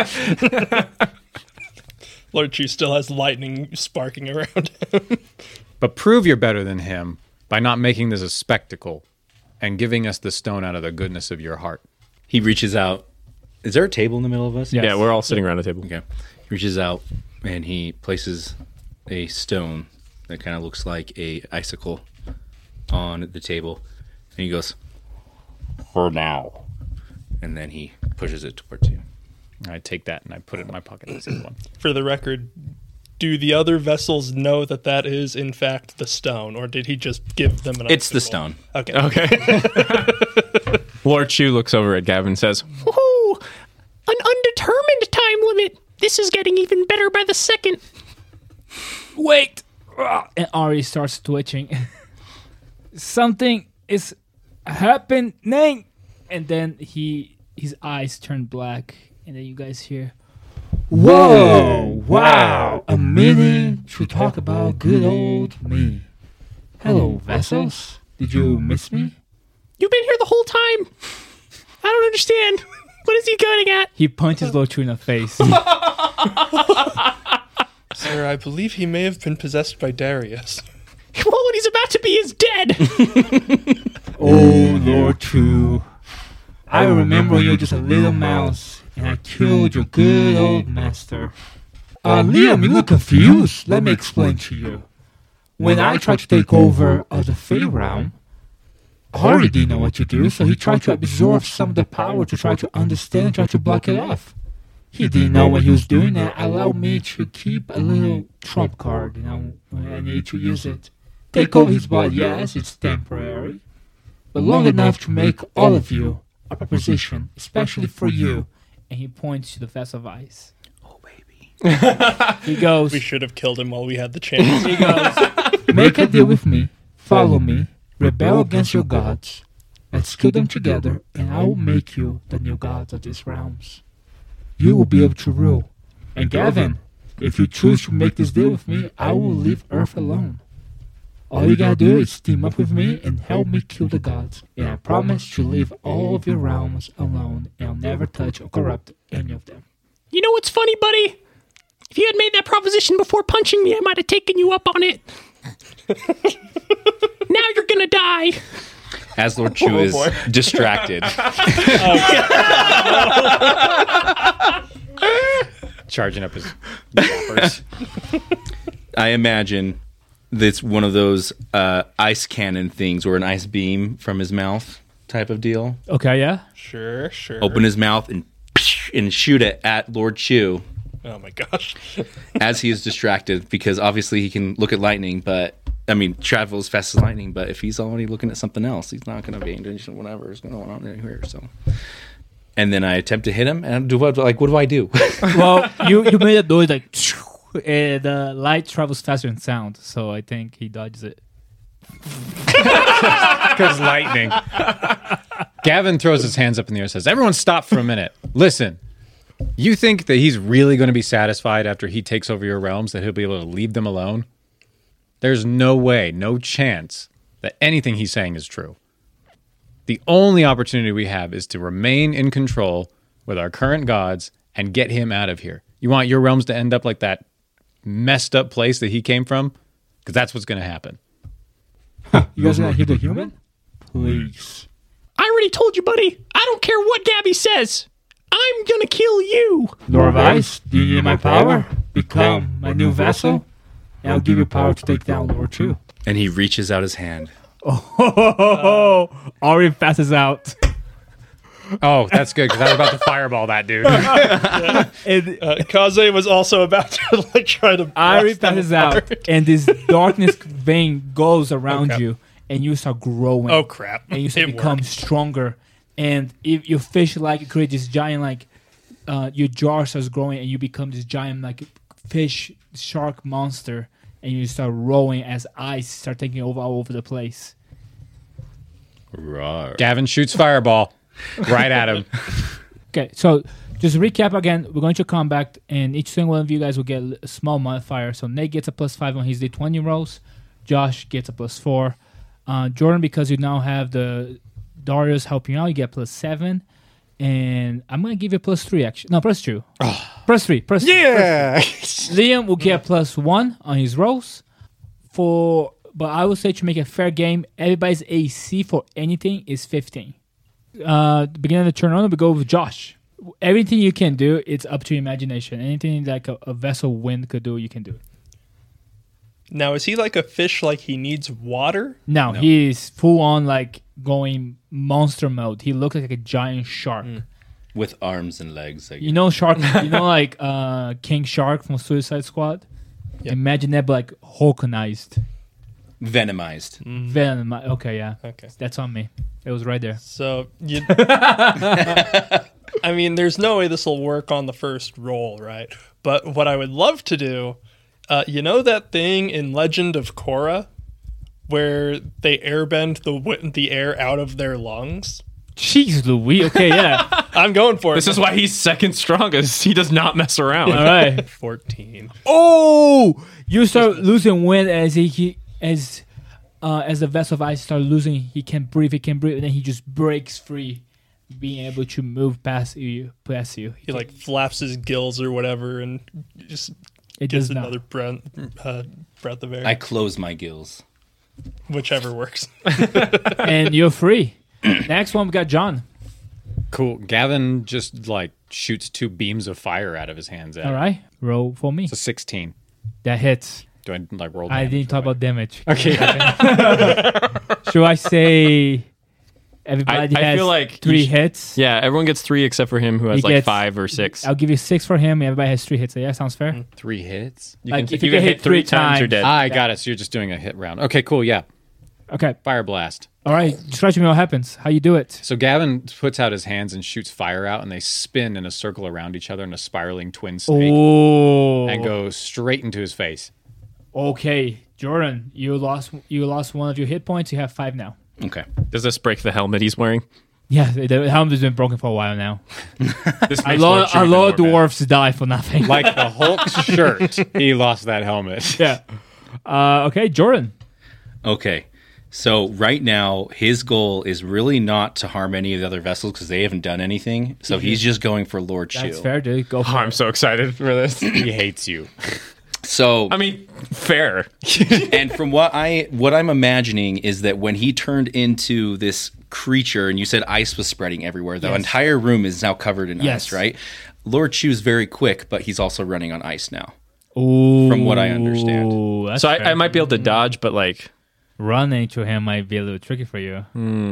Lord Chu still has lightning sparking around him. But prove you're better than him by not making this a spectacle and giving us the stone out of the goodness of your heart. He reaches out. Is there a table in the middle of us? Yeah, we're all sitting around a table. Okay. He reaches out and he places a stone that kind of looks like a icicle on the table. And he goes, For now. and then he pushes it towards you. I take that and I put it in my pocket. That's the one. For the record, do the other vessels know that that is, in fact, the stone? Or did he just give them an It's the icicle? stone. Okay. Okay. Lord Chu looks over at Gavin and says, Woohoo! An undetermined time limit. This is getting even better by the second. Wait. And Ari starts twitching. Something is happening. And then his eyes turn black. And then you guys hear, "Whoa! Wow! A meeting to talk about good old me. Hello, vessels. Did you miss me?" You've been here the whole time. I don't understand. What is he getting at? He punches Lord Chu in the face. Sir, I believe he may have been possessed by Darius. Well, what he's about to be is dead. Oh, Lord Chu. I remember when you were just a little mouse, and I killed your good old master. Liam, you look confused. Let me explain to you. When I tried to take over the Fey realm, Ari didn't know what to do, so he tried to absorb some of the power to try to understand and try to block it off. He didn't know what he was doing, and allowed me to keep a little trump card, when I need to use it. Take over his body, yes, it's temporary, but long enough to make all of you a proposition, especially for you. And he points to the vessel of ice. Oh, baby. He goes, We should have killed him while we had the chance. he goes, "Make a deal with me, follow me, rebel against your gods. Let's kill them together, and I will make you the new gods of these realms. You will be able to rule. And Gavin, if you choose to make this deal with me, I will leave Earth alone. All you gotta do is team up with me and help me kill the gods. And I promise to leave all of your realms alone, and I'll never touch or corrupt any of them." You know what's funny, buddy? If you had made that proposition before punching me, I might have taken you up on it. Now you're gonna die. As Lord Chu is distracted, Charging up his yappers. I imagine that's one of those ice cannon things or an ice beam from his mouth type of deal. Okay, yeah. Sure. Open his mouth and shoot it at Lord Chew Oh my gosh. as he is distracted, because obviously he can look at lightning, but travel as fast as lightning. But if he's already looking at something else, he's not going to pay attention to whatever is going on in here. So, and then I attempt to hit him, and what do I do? Well, you made a noise like, and the light travels faster than sound, so I think he dodges it. Because lightning. Gavin throws his hands up in the air and says, everyone stop for a minute. Listen, you think that he's really going to be satisfied after he takes over your realms, that he'll be able to leave them alone? There's no way, no chance that anything he's saying is true. The only opportunity we have is to remain in control with our current gods and get him out of here. You want your realms to end up like that messed up place that he came from? Because that's what's going to happen. You guys gonna hit the human? Please. I already told you, buddy. I don't care what Gabby says. I'm gonna kill you. Lord of Ice, do you need my power? Become my new vessel, and I'll give you power to take down Lord Chew. And he reaches out his hand. Oh, Ari passes out. Oh, that's good, because I was about to fireball that dude. And Kaze was also about to try to. Ari blast them passes apart. out, and this darkness vein goes around you, and you start growing. Oh crap! And you start It become worked. stronger. And if your fish like create this giant your jar starts growing, and you become this giant fish shark monster, and you start rolling as ice start taking over all over the place. Rawr. Gavin shoots fireball right at him. Okay, so just to recap again, we're going to combat, and each single one of you guys will get a small modifier. So Nate gets a +5 on his D20 rolls. Josh gets a +4. Jordan, because you now have the Darius helping you out, you get +7. And I'm going to give you a +3, actually. No, +2. +3. Yeah! Liam will get +1 on his rolls. But I would say to make a fair game, everybody's AC for anything is 15. Beginning of the turn on, we go with Josh. Everything you can do, it's up to your imagination. Anything like a vessel wind could do, you can do. Now, is he like a fish? Like he needs water? No, he's full on going monster mode. He looks like a giant shark. With arms and legs. You know shark. You know King Shark from Suicide Squad. Yep. Imagine that, but Hulkanized. Venomized. Venom. Okay, yeah. Okay. That's on me. It was right there. So, I mean, there's no way this will work on the first roll, right? But what I would love to do, you know that thing in Legend of Korra where they airbend the air out of their lungs? Jeez Louise. Okay, yeah. I'm going for it. This is why he's second strongest. He does not mess around. All right. 14. Oh! You start losing wind as as the vessel of ice starts losing. He can't breathe, and then he just breaks free, being able to move past you. He flaps his gills or whatever and just It gets does not. another breath of air. I close my gills. Whichever works. And you're free. Next one, we got John. Cool. Gavin just shoots 2 beams of fire out of his hands. All right. Roll for me. It's a 16. That hits. Do I roll I damage didn't talk or what? about damage. Okay. Should I say everybody I has feel like 3 you should- hits? Yeah, everyone gets 3 except for him who has He gets- 5 or 6. I'll give you 6 for him. Everybody has 3 hits. So yeah, sounds fair. 3 hits? You Like, can, if you you can get hit 3 times, you're dead. I got it. So you're just doing a hit round. Okay, cool. Yeah. Okay. Fire blast. All right. Describe to me what happens. How you do it. So Gavin puts out his hands and shoots fire out, and they spin in a circle around each other in a spiraling twin snake Oh. and go straight into his face. Okay. Jordan, you lost one of your hit points. You have 5 now. Okay. Does this break the helmet he's wearing? Yeah, the helmet has been broken for a while now. This A makes Lord lot Chew of even more dwarfs die for nothing. Like the Hulk's shirt, he lost that helmet. Yeah. Okay, Jordan. Okay. So right now, his goal is really not to harm any of the other vessels because they haven't done anything. So he's just going for Lord That's Chew. fair, dude. Go Oh, for I'm it. so excited for this. He hates you. So I mean, fair. and from what I'm imagining is that when he turned into this creature, and you said ice was spreading everywhere, the Yes. entire room is now covered in Yes. ice, right? Lord Chew's very quick, but he's also running on ice now. Ooh, From what I understand. that's So fair. I might be able to dodge, but Running to him might be a little tricky for you.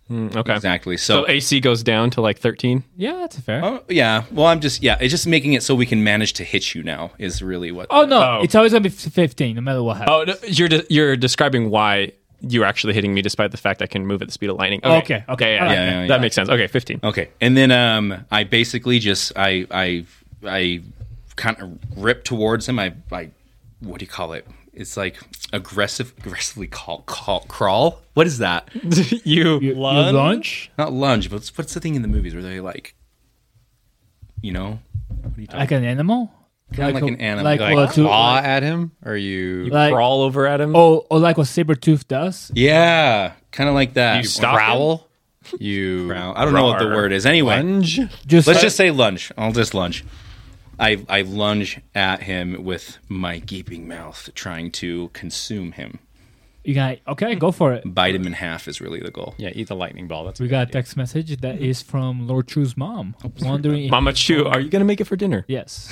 Okay. Exactly. So AC goes down to like 13. Yeah, that's fair. Oh, yeah. Well, it's just making it so we can manage to hit you now is really what. Oh no, Oh. it's always gonna be 15, no matter what happens. Oh, no, you're describing why you're actually hitting me dkind the fact I can move at the speed of lightning. Okay. Yeah, that makes sense. Okay, 15. Okay. And then I basically just I kind of rip towards him. I what do you call it? It's like aggressively crawl. What is that? you You launch Not lunge, but what's the thing in the movies where they like, what are you talking like an animal. Kinda like an animal. Like, Like what to- claw at him? Or you like crawl over at him. or like what Sabretooth does. Yeah, kind of like that. You stalk growl? You Growl. I don't know what the word is. Anyway, lunge? let's just say lunge. I'll just lunge. I lunge at him with my gaping mouth, trying to consume him. You got okay, go for it. Bite him in half is really the goal. Yeah, eat the lightning ball. That's We got a text message that is from Lord Chu's mom, wondering. If, Mama Chu, are you gonna make it for dinner? yes.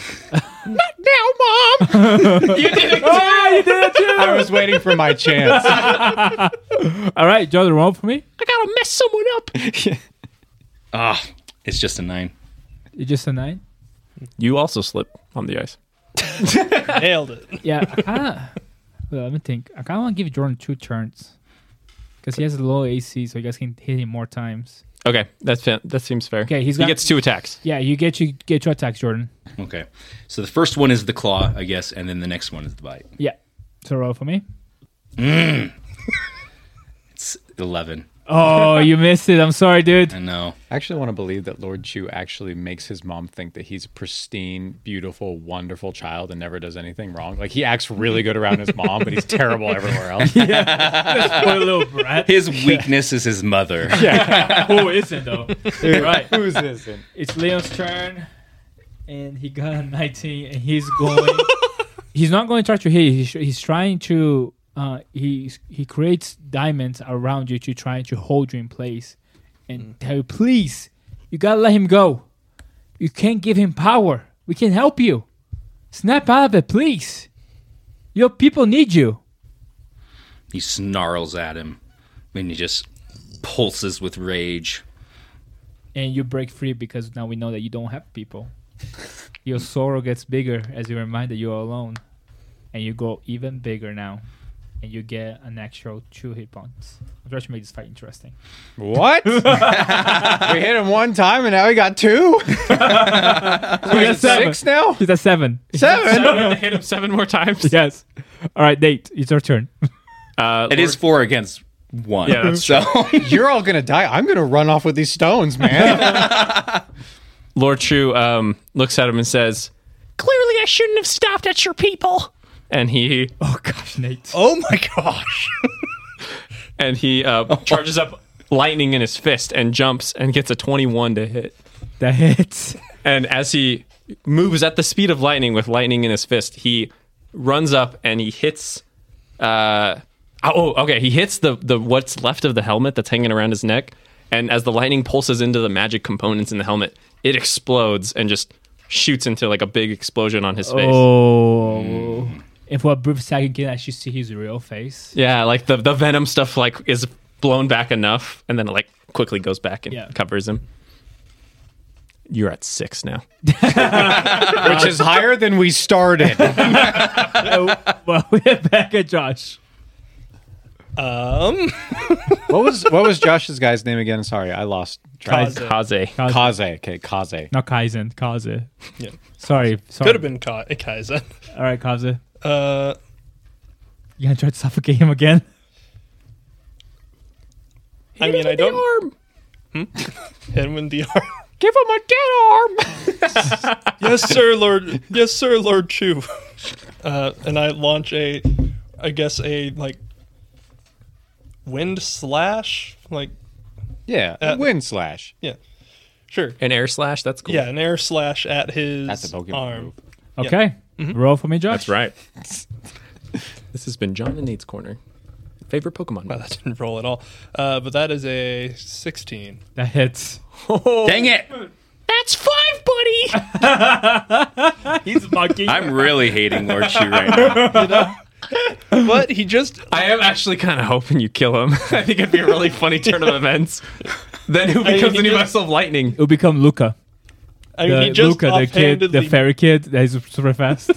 I was waiting for my chance. All right, Jordan, roll for me. I gotta mess someone up. It's just a 9. You just a 9. You also slip on the ice. Nailed it. Yeah, I kind of. Well, let me think. I kind of want to give Jordan 2 turns because he has a low AC, so you guys can hit him more times. Okay, that seems fair. Okay, he got- gets 2 attacks. Yeah, you get your attacks, Jordan. Okay. So the first one is the claw, I guess, and then the next one is the bite. Yeah. So roll for me. It's 11. Oh, you missed it. I'm sorry, dude. I know. I actually want to believe that Lord Chu actually makes his mom think that he's a pristine, beautiful, wonderful child and never does anything wrong. Like, he acts really good around his mom, but he's terrible everywhere else. Poor little brat. His weakness is his mother. Who isn't though? You're right. Who's this? It's Leon's turn, and he got a 19, and he's going. He's not going to try to hit you. He's trying to. He creates diamonds around you to try to hold you in place, and tell you, please, you gotta let him go. You can't give him power. We can help you. Snap out of it, please. Your people need you. He snarls at him, and he just pulses with rage. And you break free because now we know that you don't have people. Your sorrow gets bigger as you remind that you're alone. And you go even bigger now. And you get an extra 2 hit points. I'm trying to make this fight interesting. What? We hit him one time and now we got 2? He's at 6 now? He's at 7. 7? Hit him 7 more times. Yes. All right, Nate, it's your turn. It is 4 against 1. Yeah, that's so You're all going to die. I'm going to run off with these stones, man. Lord Chu looks at him and says, Clearly, I shouldn't have stopped at your people. and he Oh, gosh, Nate. Oh my gosh. charges up lightning in his fist and jumps and gets a 21 to hit. That hits. And as he moves at the speed of lightning with lightning in his fist, he runs up and he hits. He hits the what's left of the helmet that's hanging around his neck. And as the lightning pulses into the magic components in the helmet, it explodes and just shoots into like a big explosion on his face. Oh. And for a brief second, you can actually see his real face. Yeah, like the venom stuff like is blown back enough, and then it like quickly goes back and covers him. You're at 6 now. Which is higher than we started. Well, we're back at Josh. What was Josh's guy's name again? Sorry, I lost track. Kaze. Kaze. Okay, Kaze. Not Kaizen, Kaze. Yeah. Sorry. Could have been Kaizen. All right, Kaze. Uh, You gonna try to suffocate him again? I mean, I don't. Arm. Hit him in the arm. Give him a dead arm. Yes, sir, Lord. Yes, sir, Lord Chu. And I launch a wind slash, like. Yeah, wind slash. Yeah, sure. An air slash, that's cool. Yeah, an air slash at his That's a Pokemon arm. move. Okay. Roll for me, Josh. That's right. This has been John and Nate's Corner. Favorite Pokemon? Wow, that didn't roll at all. But that is a 16. That hits. dang it! That's 5, buddy. He's monkey. I'm really hating Lord Chu right now. But he just I am actually kind of hoping you kill him. I think it'd be a really funny turn of events. Then who becomes the new vessel of lightning? It'll become Luca. he just Luca, the kid, the offhandedly- fairy kid that is super fast.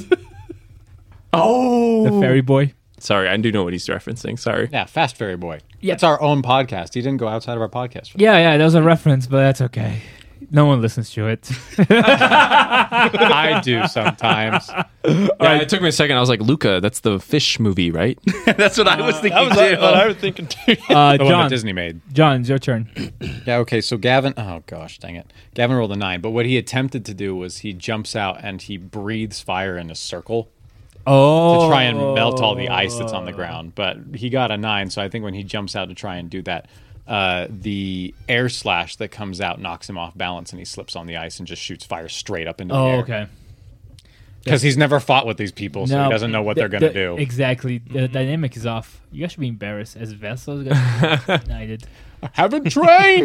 Oh, The fairy boy. Sorry, I do know what he's referencing. Sorry. Yeah, Fast Fairy Boy. Yeah. It's our own podcast. He didn't go outside of our podcast. Yeah, that was a reference, but that's okay. No one listens to it. I do sometimes. Yeah, it took me a second. I was like, Luca, that's the fish movie, right? That's what I was That thinking was too. what I was thinking too. The one that John, Disney made. John, it's your turn. Yeah, okay, so Gavin, oh gosh, dang it. Gavin rolled a 9, but what he attempted to do was he jumps out and he breathes fire in a circle Oh, to try and melt all the ice that's on the ground. But he got a 9, so I think when he jumps out to try and do that, the air slash that comes out knocks him off balance and he slips on the ice and just shoots fire straight up into the Oh, air. okay. Because he's never fought with these people, so he doesn't know what they're going to do. Exactly. The dynamic is off. You guys should be embarrassed as vessels. United. Haven't trained!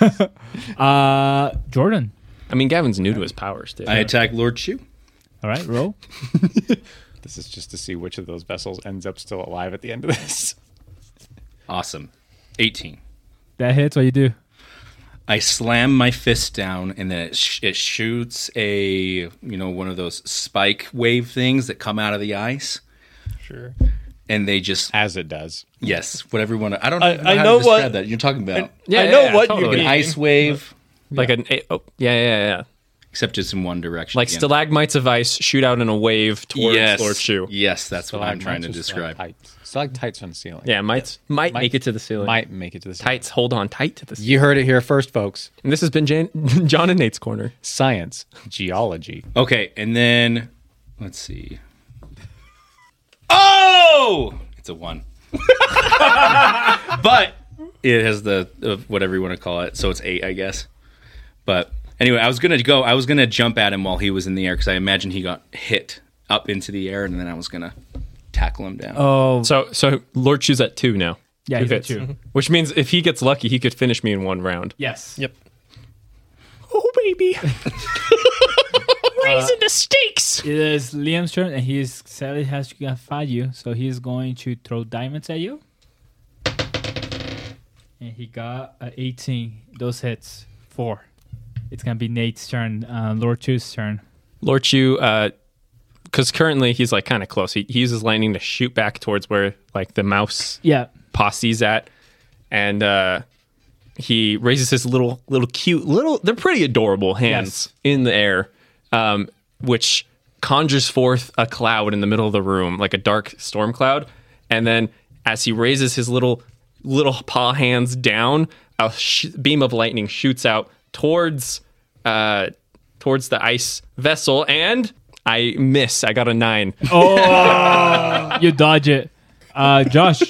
Jordan. I mean, Gavin's new to his powers, too. I attack Lord Chu. All right, roll. This is just to see which of those vessels ends up still alive at the end of this. Awesome. 18. That hits. What you do? I slam my fist down, and then it shoots one of those spike wave things that come out of the ice, Sure. and they just As it does. yes, whatever you want to. I don't know I how know to describe what- that you're talking about. I know what totally. you An mean. ice wave, Like yeah. except it's in one direction. Like again. stalagmites of ice shoot out in a wave towards Yes, Lord Chu. yes, that's what I'm trying to Stalagmites or describe. stalactites? Stalactites on the ceiling. Yeah, might make it to the ceiling. Might make it to the ceiling. Tights hold on tight to the ceiling. You heard it here first, folks. And this has been John and Nate's Corner. Science, geology. Okay, and then let's see. Oh, it's a 1. But it has the whatever you want to call it, so it's 8, I guess. But anyway, I was gonna jump at him while he was in the air because I imagined he got hit up into the air, and then I was gonna tackle him down. Oh, So Lord Chu's at 2 now. yeah, Two he's at hits. 2. Which means if he gets lucky, he could finish me in one round. Yes. Yep. Oh, baby. Raising the stakes. It is Liam's turn, and he sadly has to fight you, so he's going to throw diamonds at you. And he got 18. Those hits. 4. It's going to be Nate's turn, Lord Chu's turn. Lord Chu, because currently he's like kind of close. He uses lightning to shoot back towards where like the mouse Yeah. posse's at, and he raises his little cute they're pretty adorable hands in the air, which conjures forth a cloud in the middle of the room, like a dark storm cloud. And then as he raises his little paw hands down, a beam of lightning shoots out towards the ice vessel, and I miss. I got a 9. Oh, you dodge it. Josh.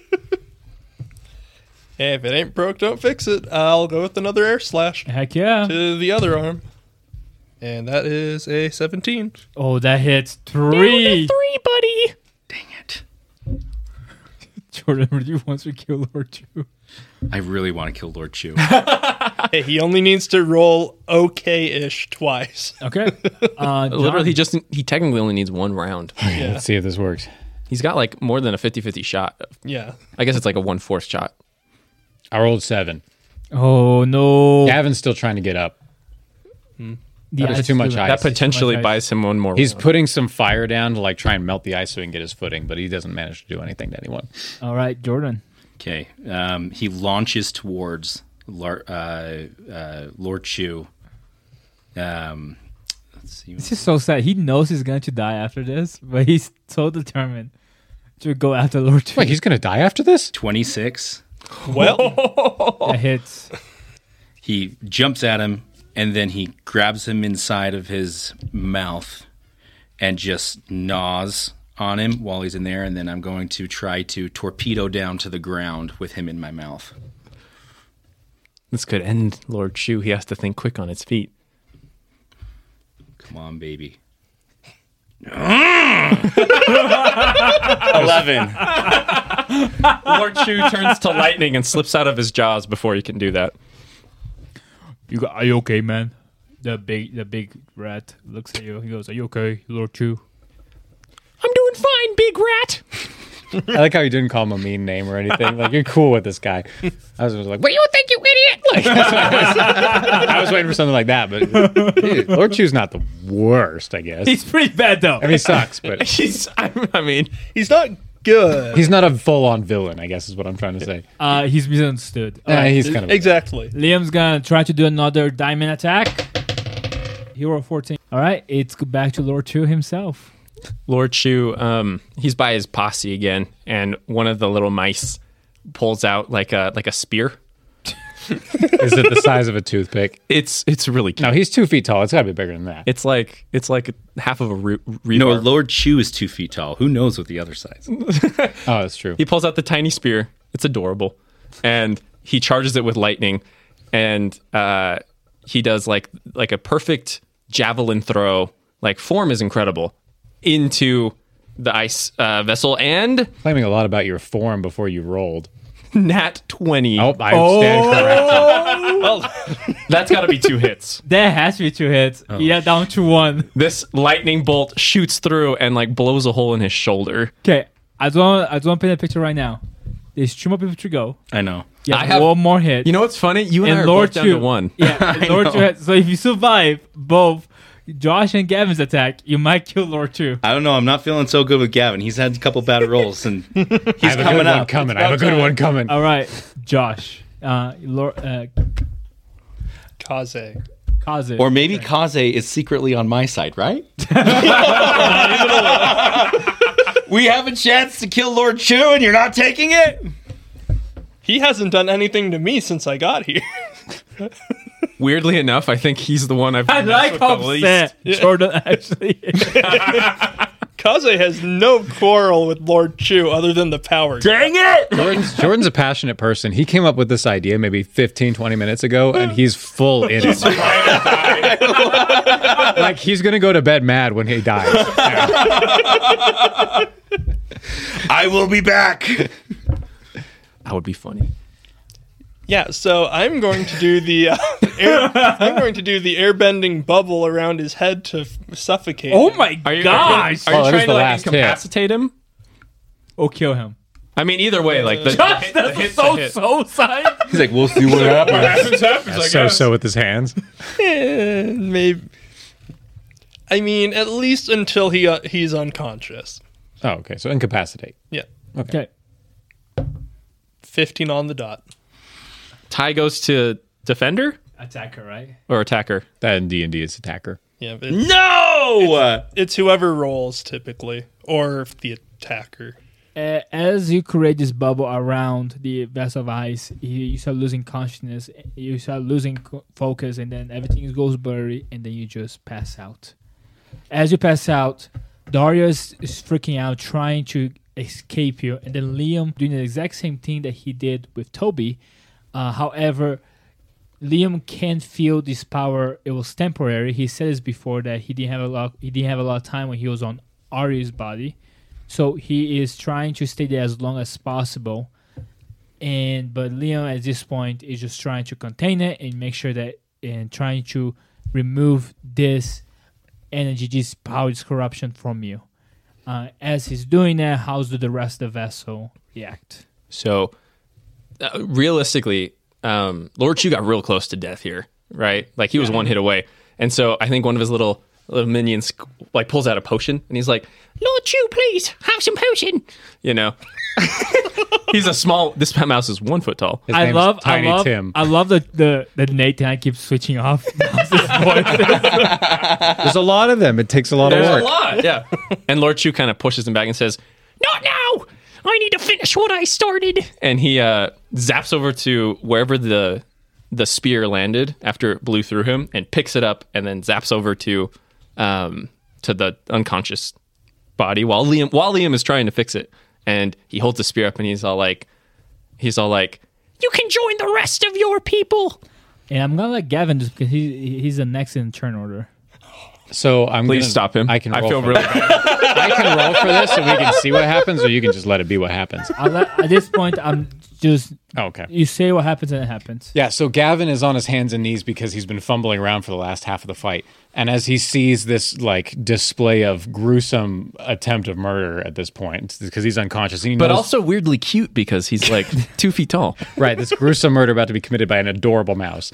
Hey, if it ain't broke, don't fix it. I'll go with another air slash Heck yeah. to the other arm. And that is a 17. Oh, that hits Down 3. to 3, buddy. Dang it! Jordan, would you want to kill Lord Chu? I really want to kill Lord Chu. Hey, he only needs to roll okay-ish twice. Okay. Literally, he technically only needs one round. Let's see if this works. He's got like more than a 50-50 shot. Yeah. I guess it's like a 1/4 shot. I rolled 7. Oh, no. Gavin's still trying to get up. Yeah, There's it's too much too ice. That potentially ice. buys him one more. He's round. putting some fire down to like try and melt the ice so he can get his footing, but he doesn't manage to do anything to anyone. All right, Jordan. Okay, he launches towards Lord Chu. Let's see. This is so sad. He knows he's going to die after this, but he's so determined to go after Lord Chu. Wait, he's going to die after this? 26. Well, That hits. He jumps at him, and then he grabs him inside of his mouth and just gnaws on him while he's in there, and then I'm going to try to torpedo down to the ground with him in my mouth. This could end Lord Chu. He has to think quick on his feet. Come on, baby. 11. Lord Chu turns to lightning and slips out of his jaws before he can do that. Are you okay, man? The big rat looks at you. He goes, "Are you okay, Lord Chu?" I'm doing doing fine, big rat. I like how you didn't call him a mean name or anything. Like, you're cool with this guy. I was just like, what do you think, you idiot? Like, I was waiting for something like that, but dude, Lord Chu's not the worst, I guess. He's pretty bad though. I mean, he sucks, but He's not good. he's not a full-on villain, I guess is what I'm trying to say. He's misunderstood. Yeah, he's kind of Exactly. Liam's gonna try to do another diamond attack. Hero 14. All right, it's back to Lord Chu himself. Lord Chu, he's by his posse again, and one of the little mice pulls out like a spear. Is it the size of a toothpick? It's really cute. No, he's 2 feet tall. It's got to be bigger than that. It's like half of a rebar. No, Lord Chu is 2 feet tall. Who knows what the other size? Oh, that's true. He pulls out the tiny spear. It's adorable, and he charges it with lightning, and he does like a perfect javelin throw. Like, form is incredible into the ice vessel, and Claiming a lot about your form before you rolled. nat 20. Oh, I stand corrected. Well, that's got to be 2 hits. That has to be 2 hits. Yeah, down to 1. This lightning bolt shoots through and like blows a hole in his shoulder. Okay, I don't paint a picture right now. There's 2 more people to go. I know. Yeah, I have- one more hit. You know what's funny? You and I are Lord both down to Chu. 1. Yeah, and Lord Chu. So if you survive both Josh and Gavin's attack, you might kill Lord Chu. I don't know. I'm not feeling so good with Gavin. He's had a couple bad rolls, and he's I have a coming good up. one coming. I have a good one coming. All right, Josh. Lord Kaze. Kaze. Or maybe Kaze is secretly on my side, right? We have a chance to kill Lord Chu, and you're not taking it? He hasn't done anything to me since I got here. Weirdly enough, I think he's the one I've I messed like with how the least. upset Jordan actually. Kaze has no quarrel with Lord Chu other than the power. Dang it! Jordan's a passionate person. He came up with this idea maybe 15, 20 minutes ago, and he's full in it. Like, he's going to go to bed mad when he dies. I will be back. That would be funny. Yeah, so I'm going to do the I'm going to do the airbending bubble around his head to suffocate. Oh him. my Are you, gosh! Are you Oh, that is trying the to like last hit. incapacitate him? Or kill him. I mean, either way, like the Josh, hit- that's the hit's so a hit. sign. He's like, we'll see what happens. So with his hands. Maybe. I mean, at least until he's unconscious. Oh, okay. So incapacitate. Yeah, Okay. 15 on the dot. Tie goes to defender Attacker, right? or attacker. That in D&D is attacker. Yeah, No! it's whoever rolls typically, or the attacker. As you create this bubble around the vessel of ice, you start losing consciousness, you start losing focus, and then everything goes blurry, and then you just pass out. As you pass out, Darius is freaking out, trying to escape you, and then Liam doing the exact same thing that he did with Toby. However, Liam can't feel this power. It was temporary. He said this before that he didn't have a lot of time when he was on Ari's body. So he is trying to stay there as long as possible. But Liam at this point is just trying to contain it and make sure that and trying to remove this energy, this power, this corruption from you. As he's doing that, how do the rest of the vessel react? So, realistically, Lord Chu got real close to death here, right? Like, he was one hit away. And so I think one of his little minions like pulls out a potion, and he's like, Lord Chu, please, have some potion. you know. He's a small, this mouse is 1 foot tall. His name's Tiny Tim. I love the Nathan. I keep switching off. There's a lot of them. It takes a lot of There's work. a lot, yeah. And Lord Chu kind of pushes him back and says, Not now. I need to finish what I started. and he zaps over to wherever the spear landed after it blew through him, and picks it up, and then zaps over to the unconscious body while Liam is trying to fix it. And he holds the spear up, and he's all like, You can join the rest of your people. And I'm gonna let Gavin just because he's the next in turn order. So Please stop him. I can. Roll feel for really this. bad. I can roll for this, so we can see what happens, or you can just let it be what happens. At this point, I'm just. Okay. You say what happens and it happens. Yeah, so Gavin is on his hands and knees because he's been fumbling around for the last half of the fight. And as he sees this like display of gruesome attempt of murder at this point, because he's unconscious, he But knows, also weirdly cute because he's like 2 feet tall. right, this gruesome murder about to be committed by an adorable mouse.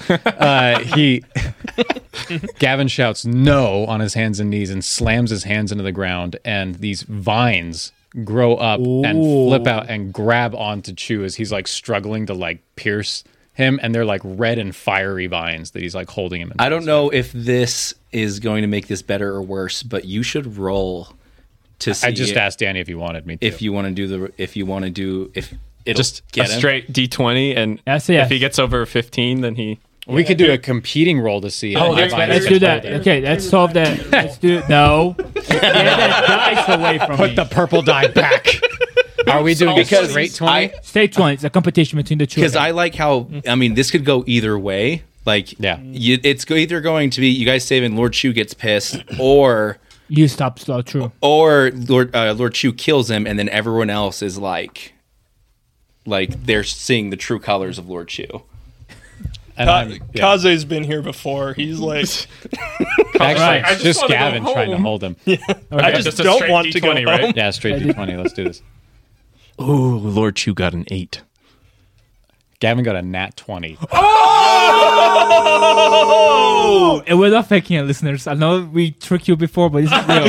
Gavin shouts no on his hands and knees and slams his hands into the ground, and these vines grow up and flip out and grab onto Chew as he's like struggling to like pierce him, and they're like red and fiery vines that he's like holding him in. I don't know if this is going to make this better or worse, but you should roll to see. I just asked Danny if he wanted me to. If you want to do if it'll Just get a him. straight D20, and Yes. if he gets over 15, then he. We could do a competing roll to see. Oh, if that's Vines Let's can do that. hold it. Okay, let's solve that. Let's do it. No. Get that dice away from me. Put the purple die back. Are we doing Because a straight 20? Stay 20. It's a competition between the two. Because I like how this could go either way. Like, Yeah. it's either going to be you guys saving Lord Chew gets pissed, or You stop slow, true. Lord Chew kills him, and then everyone else is like they're seeing the true colors of Lord Chew. And Kaze's been here before. He's like, actually, I just just wanna go Gavin trying to home. hold him. I just just a don't straight want to go D20, home. right? Yeah, straight D20. Let's do this. Ooh, Lord Chew got an 8. Gavin got a nat 20. Oh! And we're not faking it, listeners. I know we tricked you before, but this is real.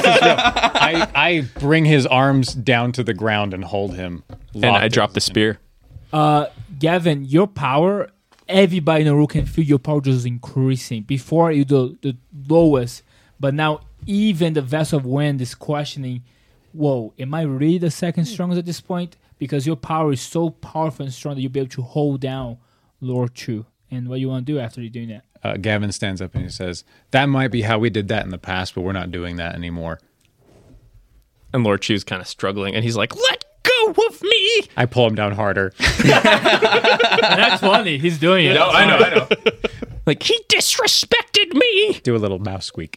I bring his arms down to the ground and hold him. And I locked dropped in the his spear. Gavin, your power, everybody in the room can feel your power just increasing. Before you do the lowest, but now even the Vessel of Wind is questioning, whoa, am I really the second strongest at this point? Because your power is so powerful and strong that you'll be able to hold down Lord Chew. And what you want to do after you're doing that? Gavin stands up and he says, "That might be how we did that in the past, but we're not doing that anymore." And Lord Chew's kind of struggling, and he's like, "Let go of me!" I pull him down harder. That's funny. He's doing it. No, I know. Like, he disrespected me! Do a little mouse squeak.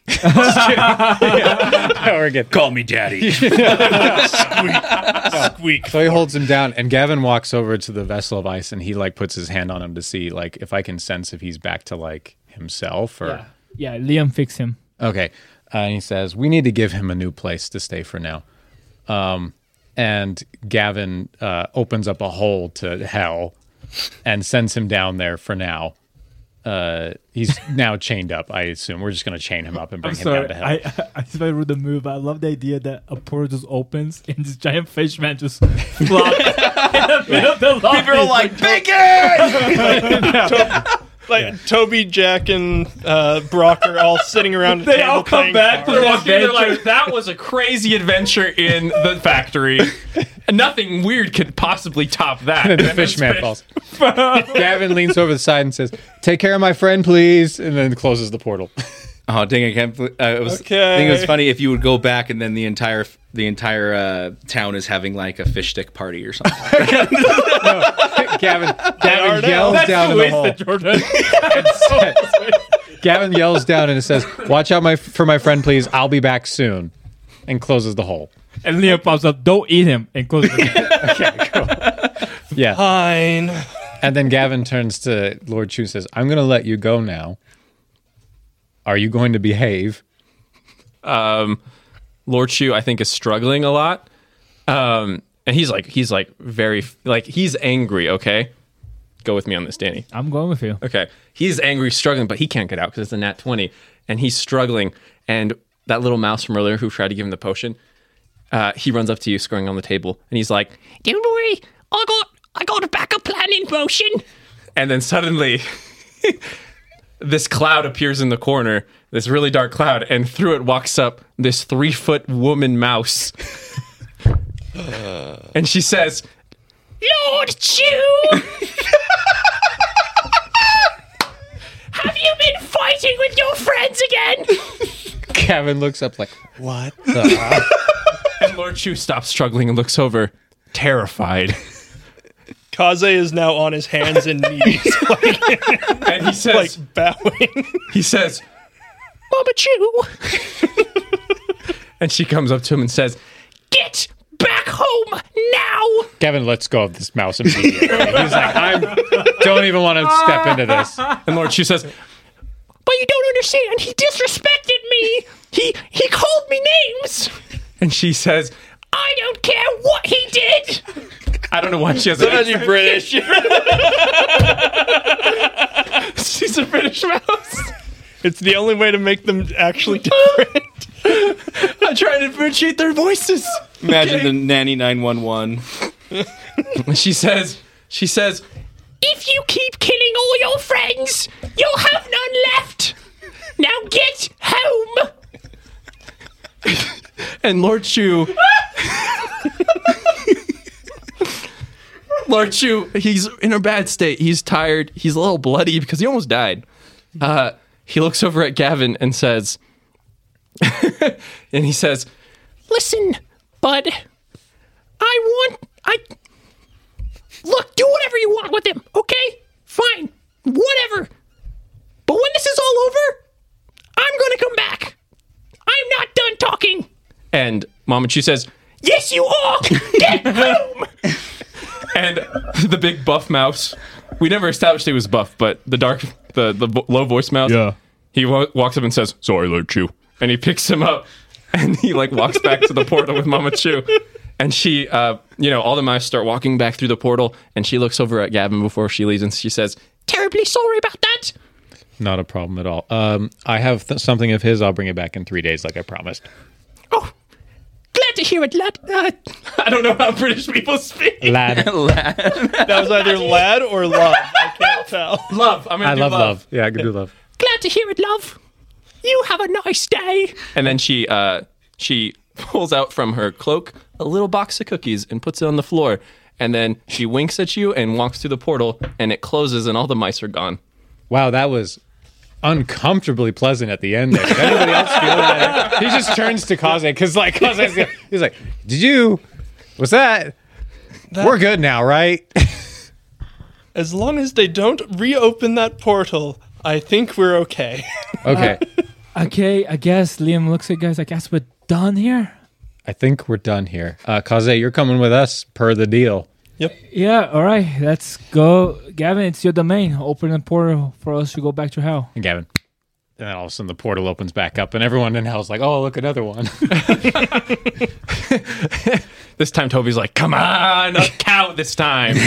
Or again, Call me daddy. Squeak. so he holds him down, and Gavin walks over to the vessel of ice, and he like puts his hand on him to see like if I can sense if he's back to like himself or. Yeah, Liam fix him. Okay. And he says, we need to give him a new place to stay for now. And Gavin opens up a hole to hell and sends him down there for now. He's now chained up, I assume. We're just going to chain him up and bring him down to hell. I just very rude the move, but I love the idea that a portal just opens and this giant fish man just flops in the middle of the lobby. People are like, Like Toby, Jack, and Brock are all sitting around the They table all come playing back cards. from They're like, that was a crazy adventure in the factory. Nothing weird could possibly top that. And the fish man falls. Gavin leans over the side and says, "Take care of my friend, please," and then closes the portal. Oh dang! I can't. I think it was funny if you would go back and then the entire town is having like a fish stick party or something. Gavin are now. yells down in the hall. Jordan. Gavin yells down and it says, "Watch out for my friend, please. I'll be back soon," and closes the hole. And Liam pops up, don't eat him, and closes it. Okay, cool. Yeah. Fine. And then Gavin turns to Lord Chew and says, "I'm going to let you go now. Are you going to behave?" Lord Chew, I think, is struggling a lot. And he's very, he's angry, okay? Go with me on this, Danny. I'm going with you. Okay. He's angry, struggling, but he can't get out because it's a nat 20. And he's struggling. And that little mouse from earlier who tried to give him the potion, he runs up to you, scurrying on the table. And he's like, Don't worry, I got a backup plan in motion. and then suddenly this cloud appears in the corner, this really dark cloud, and through it walks up this 3-foot woman mouse. And she says, Lord Chew! Have you been fighting with your friends again? Gavin looks up like, What? and Lord Chew stops struggling and looks over, terrified. Kaze is now on his hands and knees, And he says, like bowing. he says, Mama Chew. And she comes up to him and says, Get back home now. Gavin lets go of this mouse immediately. He's like, I don't even want to step into this. and Lord Chew says, But you don't understand. He disrespected me. He called me names. and she says, I don't care what he did. I don't know why she has She's British. She's a British mouse. It's the only way to make them actually different. I'm trying to differentiate their voices. Imagine the nanny 911. She says, If you keep killing all your friends, you'll have none left. Now get home. and Lord Chew, he's in a bad state. He's tired. He's a little bloody because he almost died. He looks over at Gavin and says, Listen, bud. Look, do whatever you want with him, okay? Fine. Whatever. But when this is all over, I'm gonna come back. I'm not done talking. and Mama Chew says, Yes, you are. Get home. and the big buff mouse, we never established he was buff, but the low voice mouse, he walks up and says, sorry, Lord Chew. And he picks him up and he walks back to the portal with Mama Chew. And she, all the mice start walking back through the portal, and she looks over at Gavin before she leaves, and she says, Terribly sorry about that. Not a problem at all. I have something of his. I'll bring it back in 3 days, like I promised. Oh, glad to hear it, lad. I don't know how British people speak. Lad. That was either lad or love. I can't tell. Love. I'm going I to do love love. Yeah, I can do love. Glad to hear it, love. You have a nice day. And then she pulls out from her cloak a little box of cookies and puts it on the floor. And then she winks at you and walks through the portal, and it closes, and all the mice are gone. Wow, that was uncomfortably pleasant at the end there. Did anybody else feel that? He just turns to Kaze because, Kaze's he's like, what's that? We're good now, right? As long as they don't reopen that portal, I think we're okay. Okay. Okay, I guess Liam looks at guys. I guess we're done here. I think we're done here. Kaze, you're coming with us per the deal. Yep. Yeah, all right. Let's go. Gavin, it's your domain. Open the portal for us to go back to hell. And Gavin. And then all of a sudden the portal opens back up and everyone in hell's like, oh, look, another one. This time Toby's like, come on, a cow this time.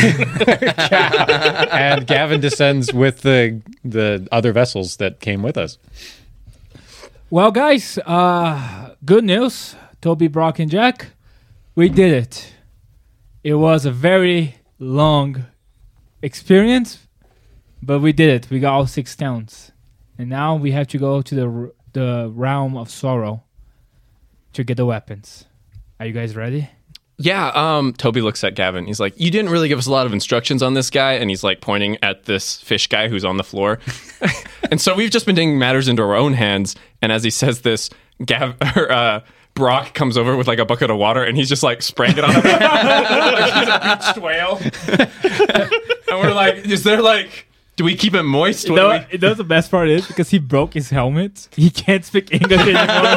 And Gavin descends with the other vessels that came with us. Well, guys, good news. Toby, Brock, and Jack, we did it. It was a very long experience, but we did it. We got all 6 stones. And now we have to go to the realm of sorrow to get the weapons. Are you guys ready? Yeah, Toby looks at Gavin. He's like, you didn't really give us a lot of instructions on this guy. And he's like pointing at this fish guy who's on the floor. And so we've just been taking matters into our own hands. And as he says this, Brock comes over with a bucket of water and he's just spraying it on him. Like he's a beached whale. And we're like, do we keep it moist? You know the best part is because he broke his helmet. He can't speak English anymore.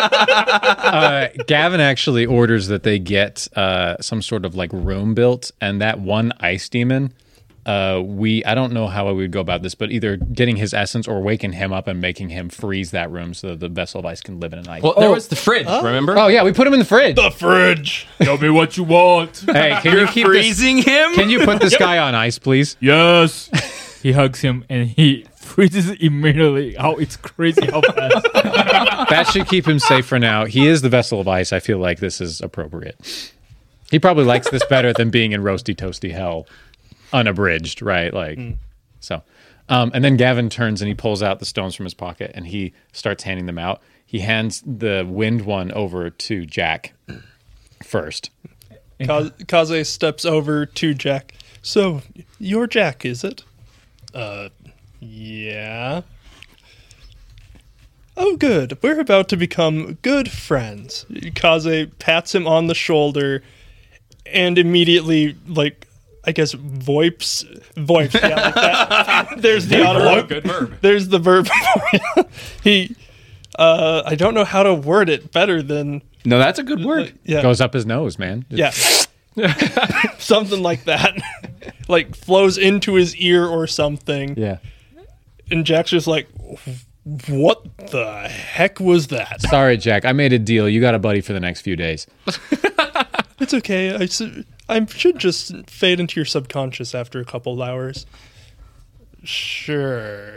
Gavin actually orders that they get some sort of room built, and that one ice demon. I don't know how we would go about this, but either getting his essence or waking him up and making him freeze that room so that the vessel of ice can live in an ice. Well, there was the fridge, remember? Oh yeah, we put him in the fridge. The fridge. Tell me what you want. Hey, can you keep freezing him? Can you put this guy on ice, please? Yes. He hugs him and he freezes immediately. Oh, it's crazy how fast. That should keep him safe for now. He is the vessel of ice. I feel like this is appropriate. He probably likes this better than being in roasty toasty hell, unabridged, right? So. And then Gavin turns and he pulls out the stones from his pocket and he starts handing them out. He hands the wind one over to Jack first. Kaze steps over to Jack. So, you're Jack, is it? Yeah. Oh, good. We're about to become good friends. Kaze pats him on the shoulder and immediately, I guess, voipes. Yeah, like that. There's the auto. Good verb. There's the verb. I don't know how to word it better than No, that's a good word. yeah, Goes up his nose, man. yeah, something like that. Like flows into his ear or something. Yeah. And Jack's just like, what the heck was that? Sorry, Jack. I made a deal. You got a buddy for the next few days. It's okay. I should just fade into your subconscious after a couple hours. Sure.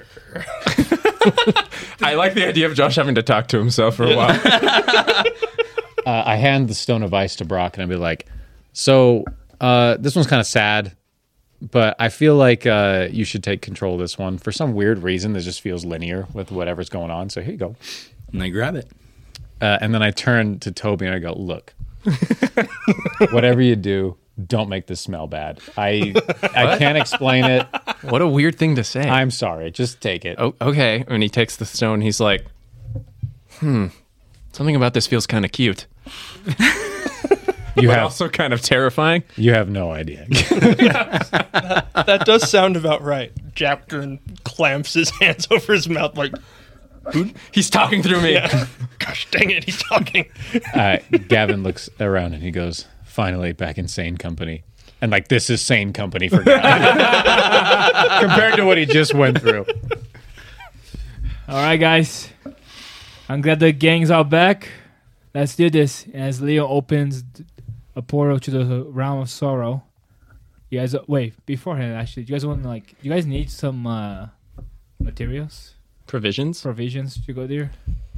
I like the idea of Josh having to talk to himself for a while. I hand the stone of ice to Brock, and I'll be like, so this one's kind of sad, but I feel like you should take control of this one. For some weird reason, this just feels linear with whatever's going on. So here you go. And I grab it. And then I turn to Toby and I go, look, whatever you do, don't make this smell bad. I can't explain it. What a weird thing to say. I'm sorry. Just take it. Oh, okay. When he takes the stone, he's like, something about this feels kind of cute. You But have also kind of terrifying. you have no idea. That does sound about right. Jack clamps his hands over his mouth like, He's talking through me. yeah. Gosh dang it, he's talking. Gavin looks around and he goes, finally back in sane company. And like, this is sane company for Gavin. Compared to what he just went through. All right, guys. I'm glad the gang's all back. Let's do this. As Leo opens a portal to the realm of sorrow. You guys, wait, beforehand, actually, do you guys want to, like, you guys need some materials? Provisions. Provisions to go there?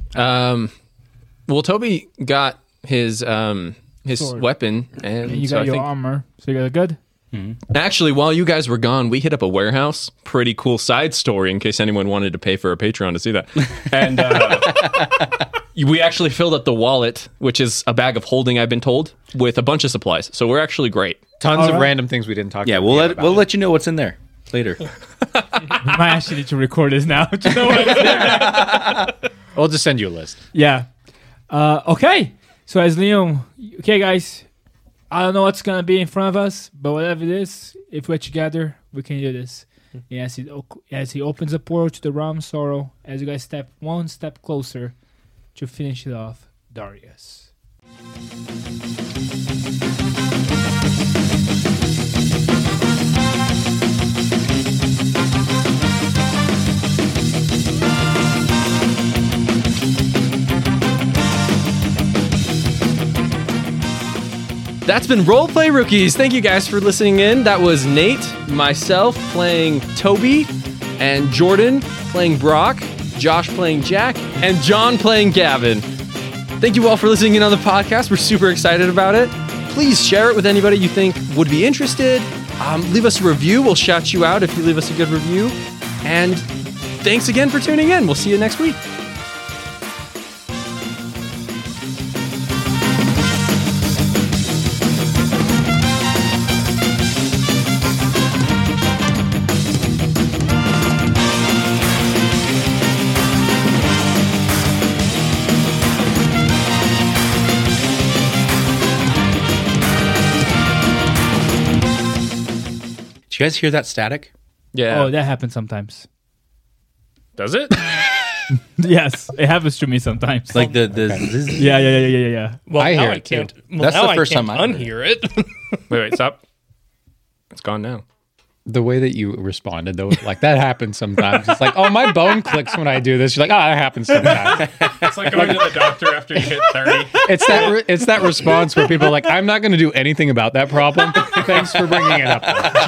Well, Toby got his Sword. weapon, and And you so got I your think armor, so you got it good? actually, while you guys were gone, we hit up a warehouse. Pretty cool side story in case anyone wanted to pay for a Patreon to see that. And we actually filled up the wallet, which is a bag of holding, I've been told, with a bunch of supplies. So we're actually great. Tons of random things we didn't talk Yeah, about. we'll let you know what's in there later. We might actually need to record this now. To know what I'll just send you a list. Yeah. Okay. So as Liam, okay, guys, I don't know what's gonna be in front of us, but whatever it is, if we're together, we can do this. And as he opens a portal to the realm of sorrow, as you guys step one step closer to finish it off, Darius. That's been Roleplay Rookies. Thank you guys for listening in. That was Nate, myself playing Toby, and Jordan playing Brock, Josh playing Jack, and John playing Gavin. Thank you all for listening in on the podcast. We're super excited about it. Please share it with anybody you think would be interested. Leave us a review. We'll shout you out if you leave us a good review. And thanks again for tuning in. We'll see you next week. Did you guys hear that static? Yeah. Oh, that happens sometimes. Does it? Yes, it happens to me sometimes. Like the Yeah. Well, I now hear I it, too. can't. Well, That's now the first I can't time I heard it. unhear it. wait, stop. It's gone now. The way that you responded, though, like that happens sometimes. It's like, oh, my bone clicks when I do this. You're like, oh, that happens sometimes. It's like going to the doctor after you hit 30. It's that response where people are like, I'm not going to do anything about that problem. Thanks for bringing it up.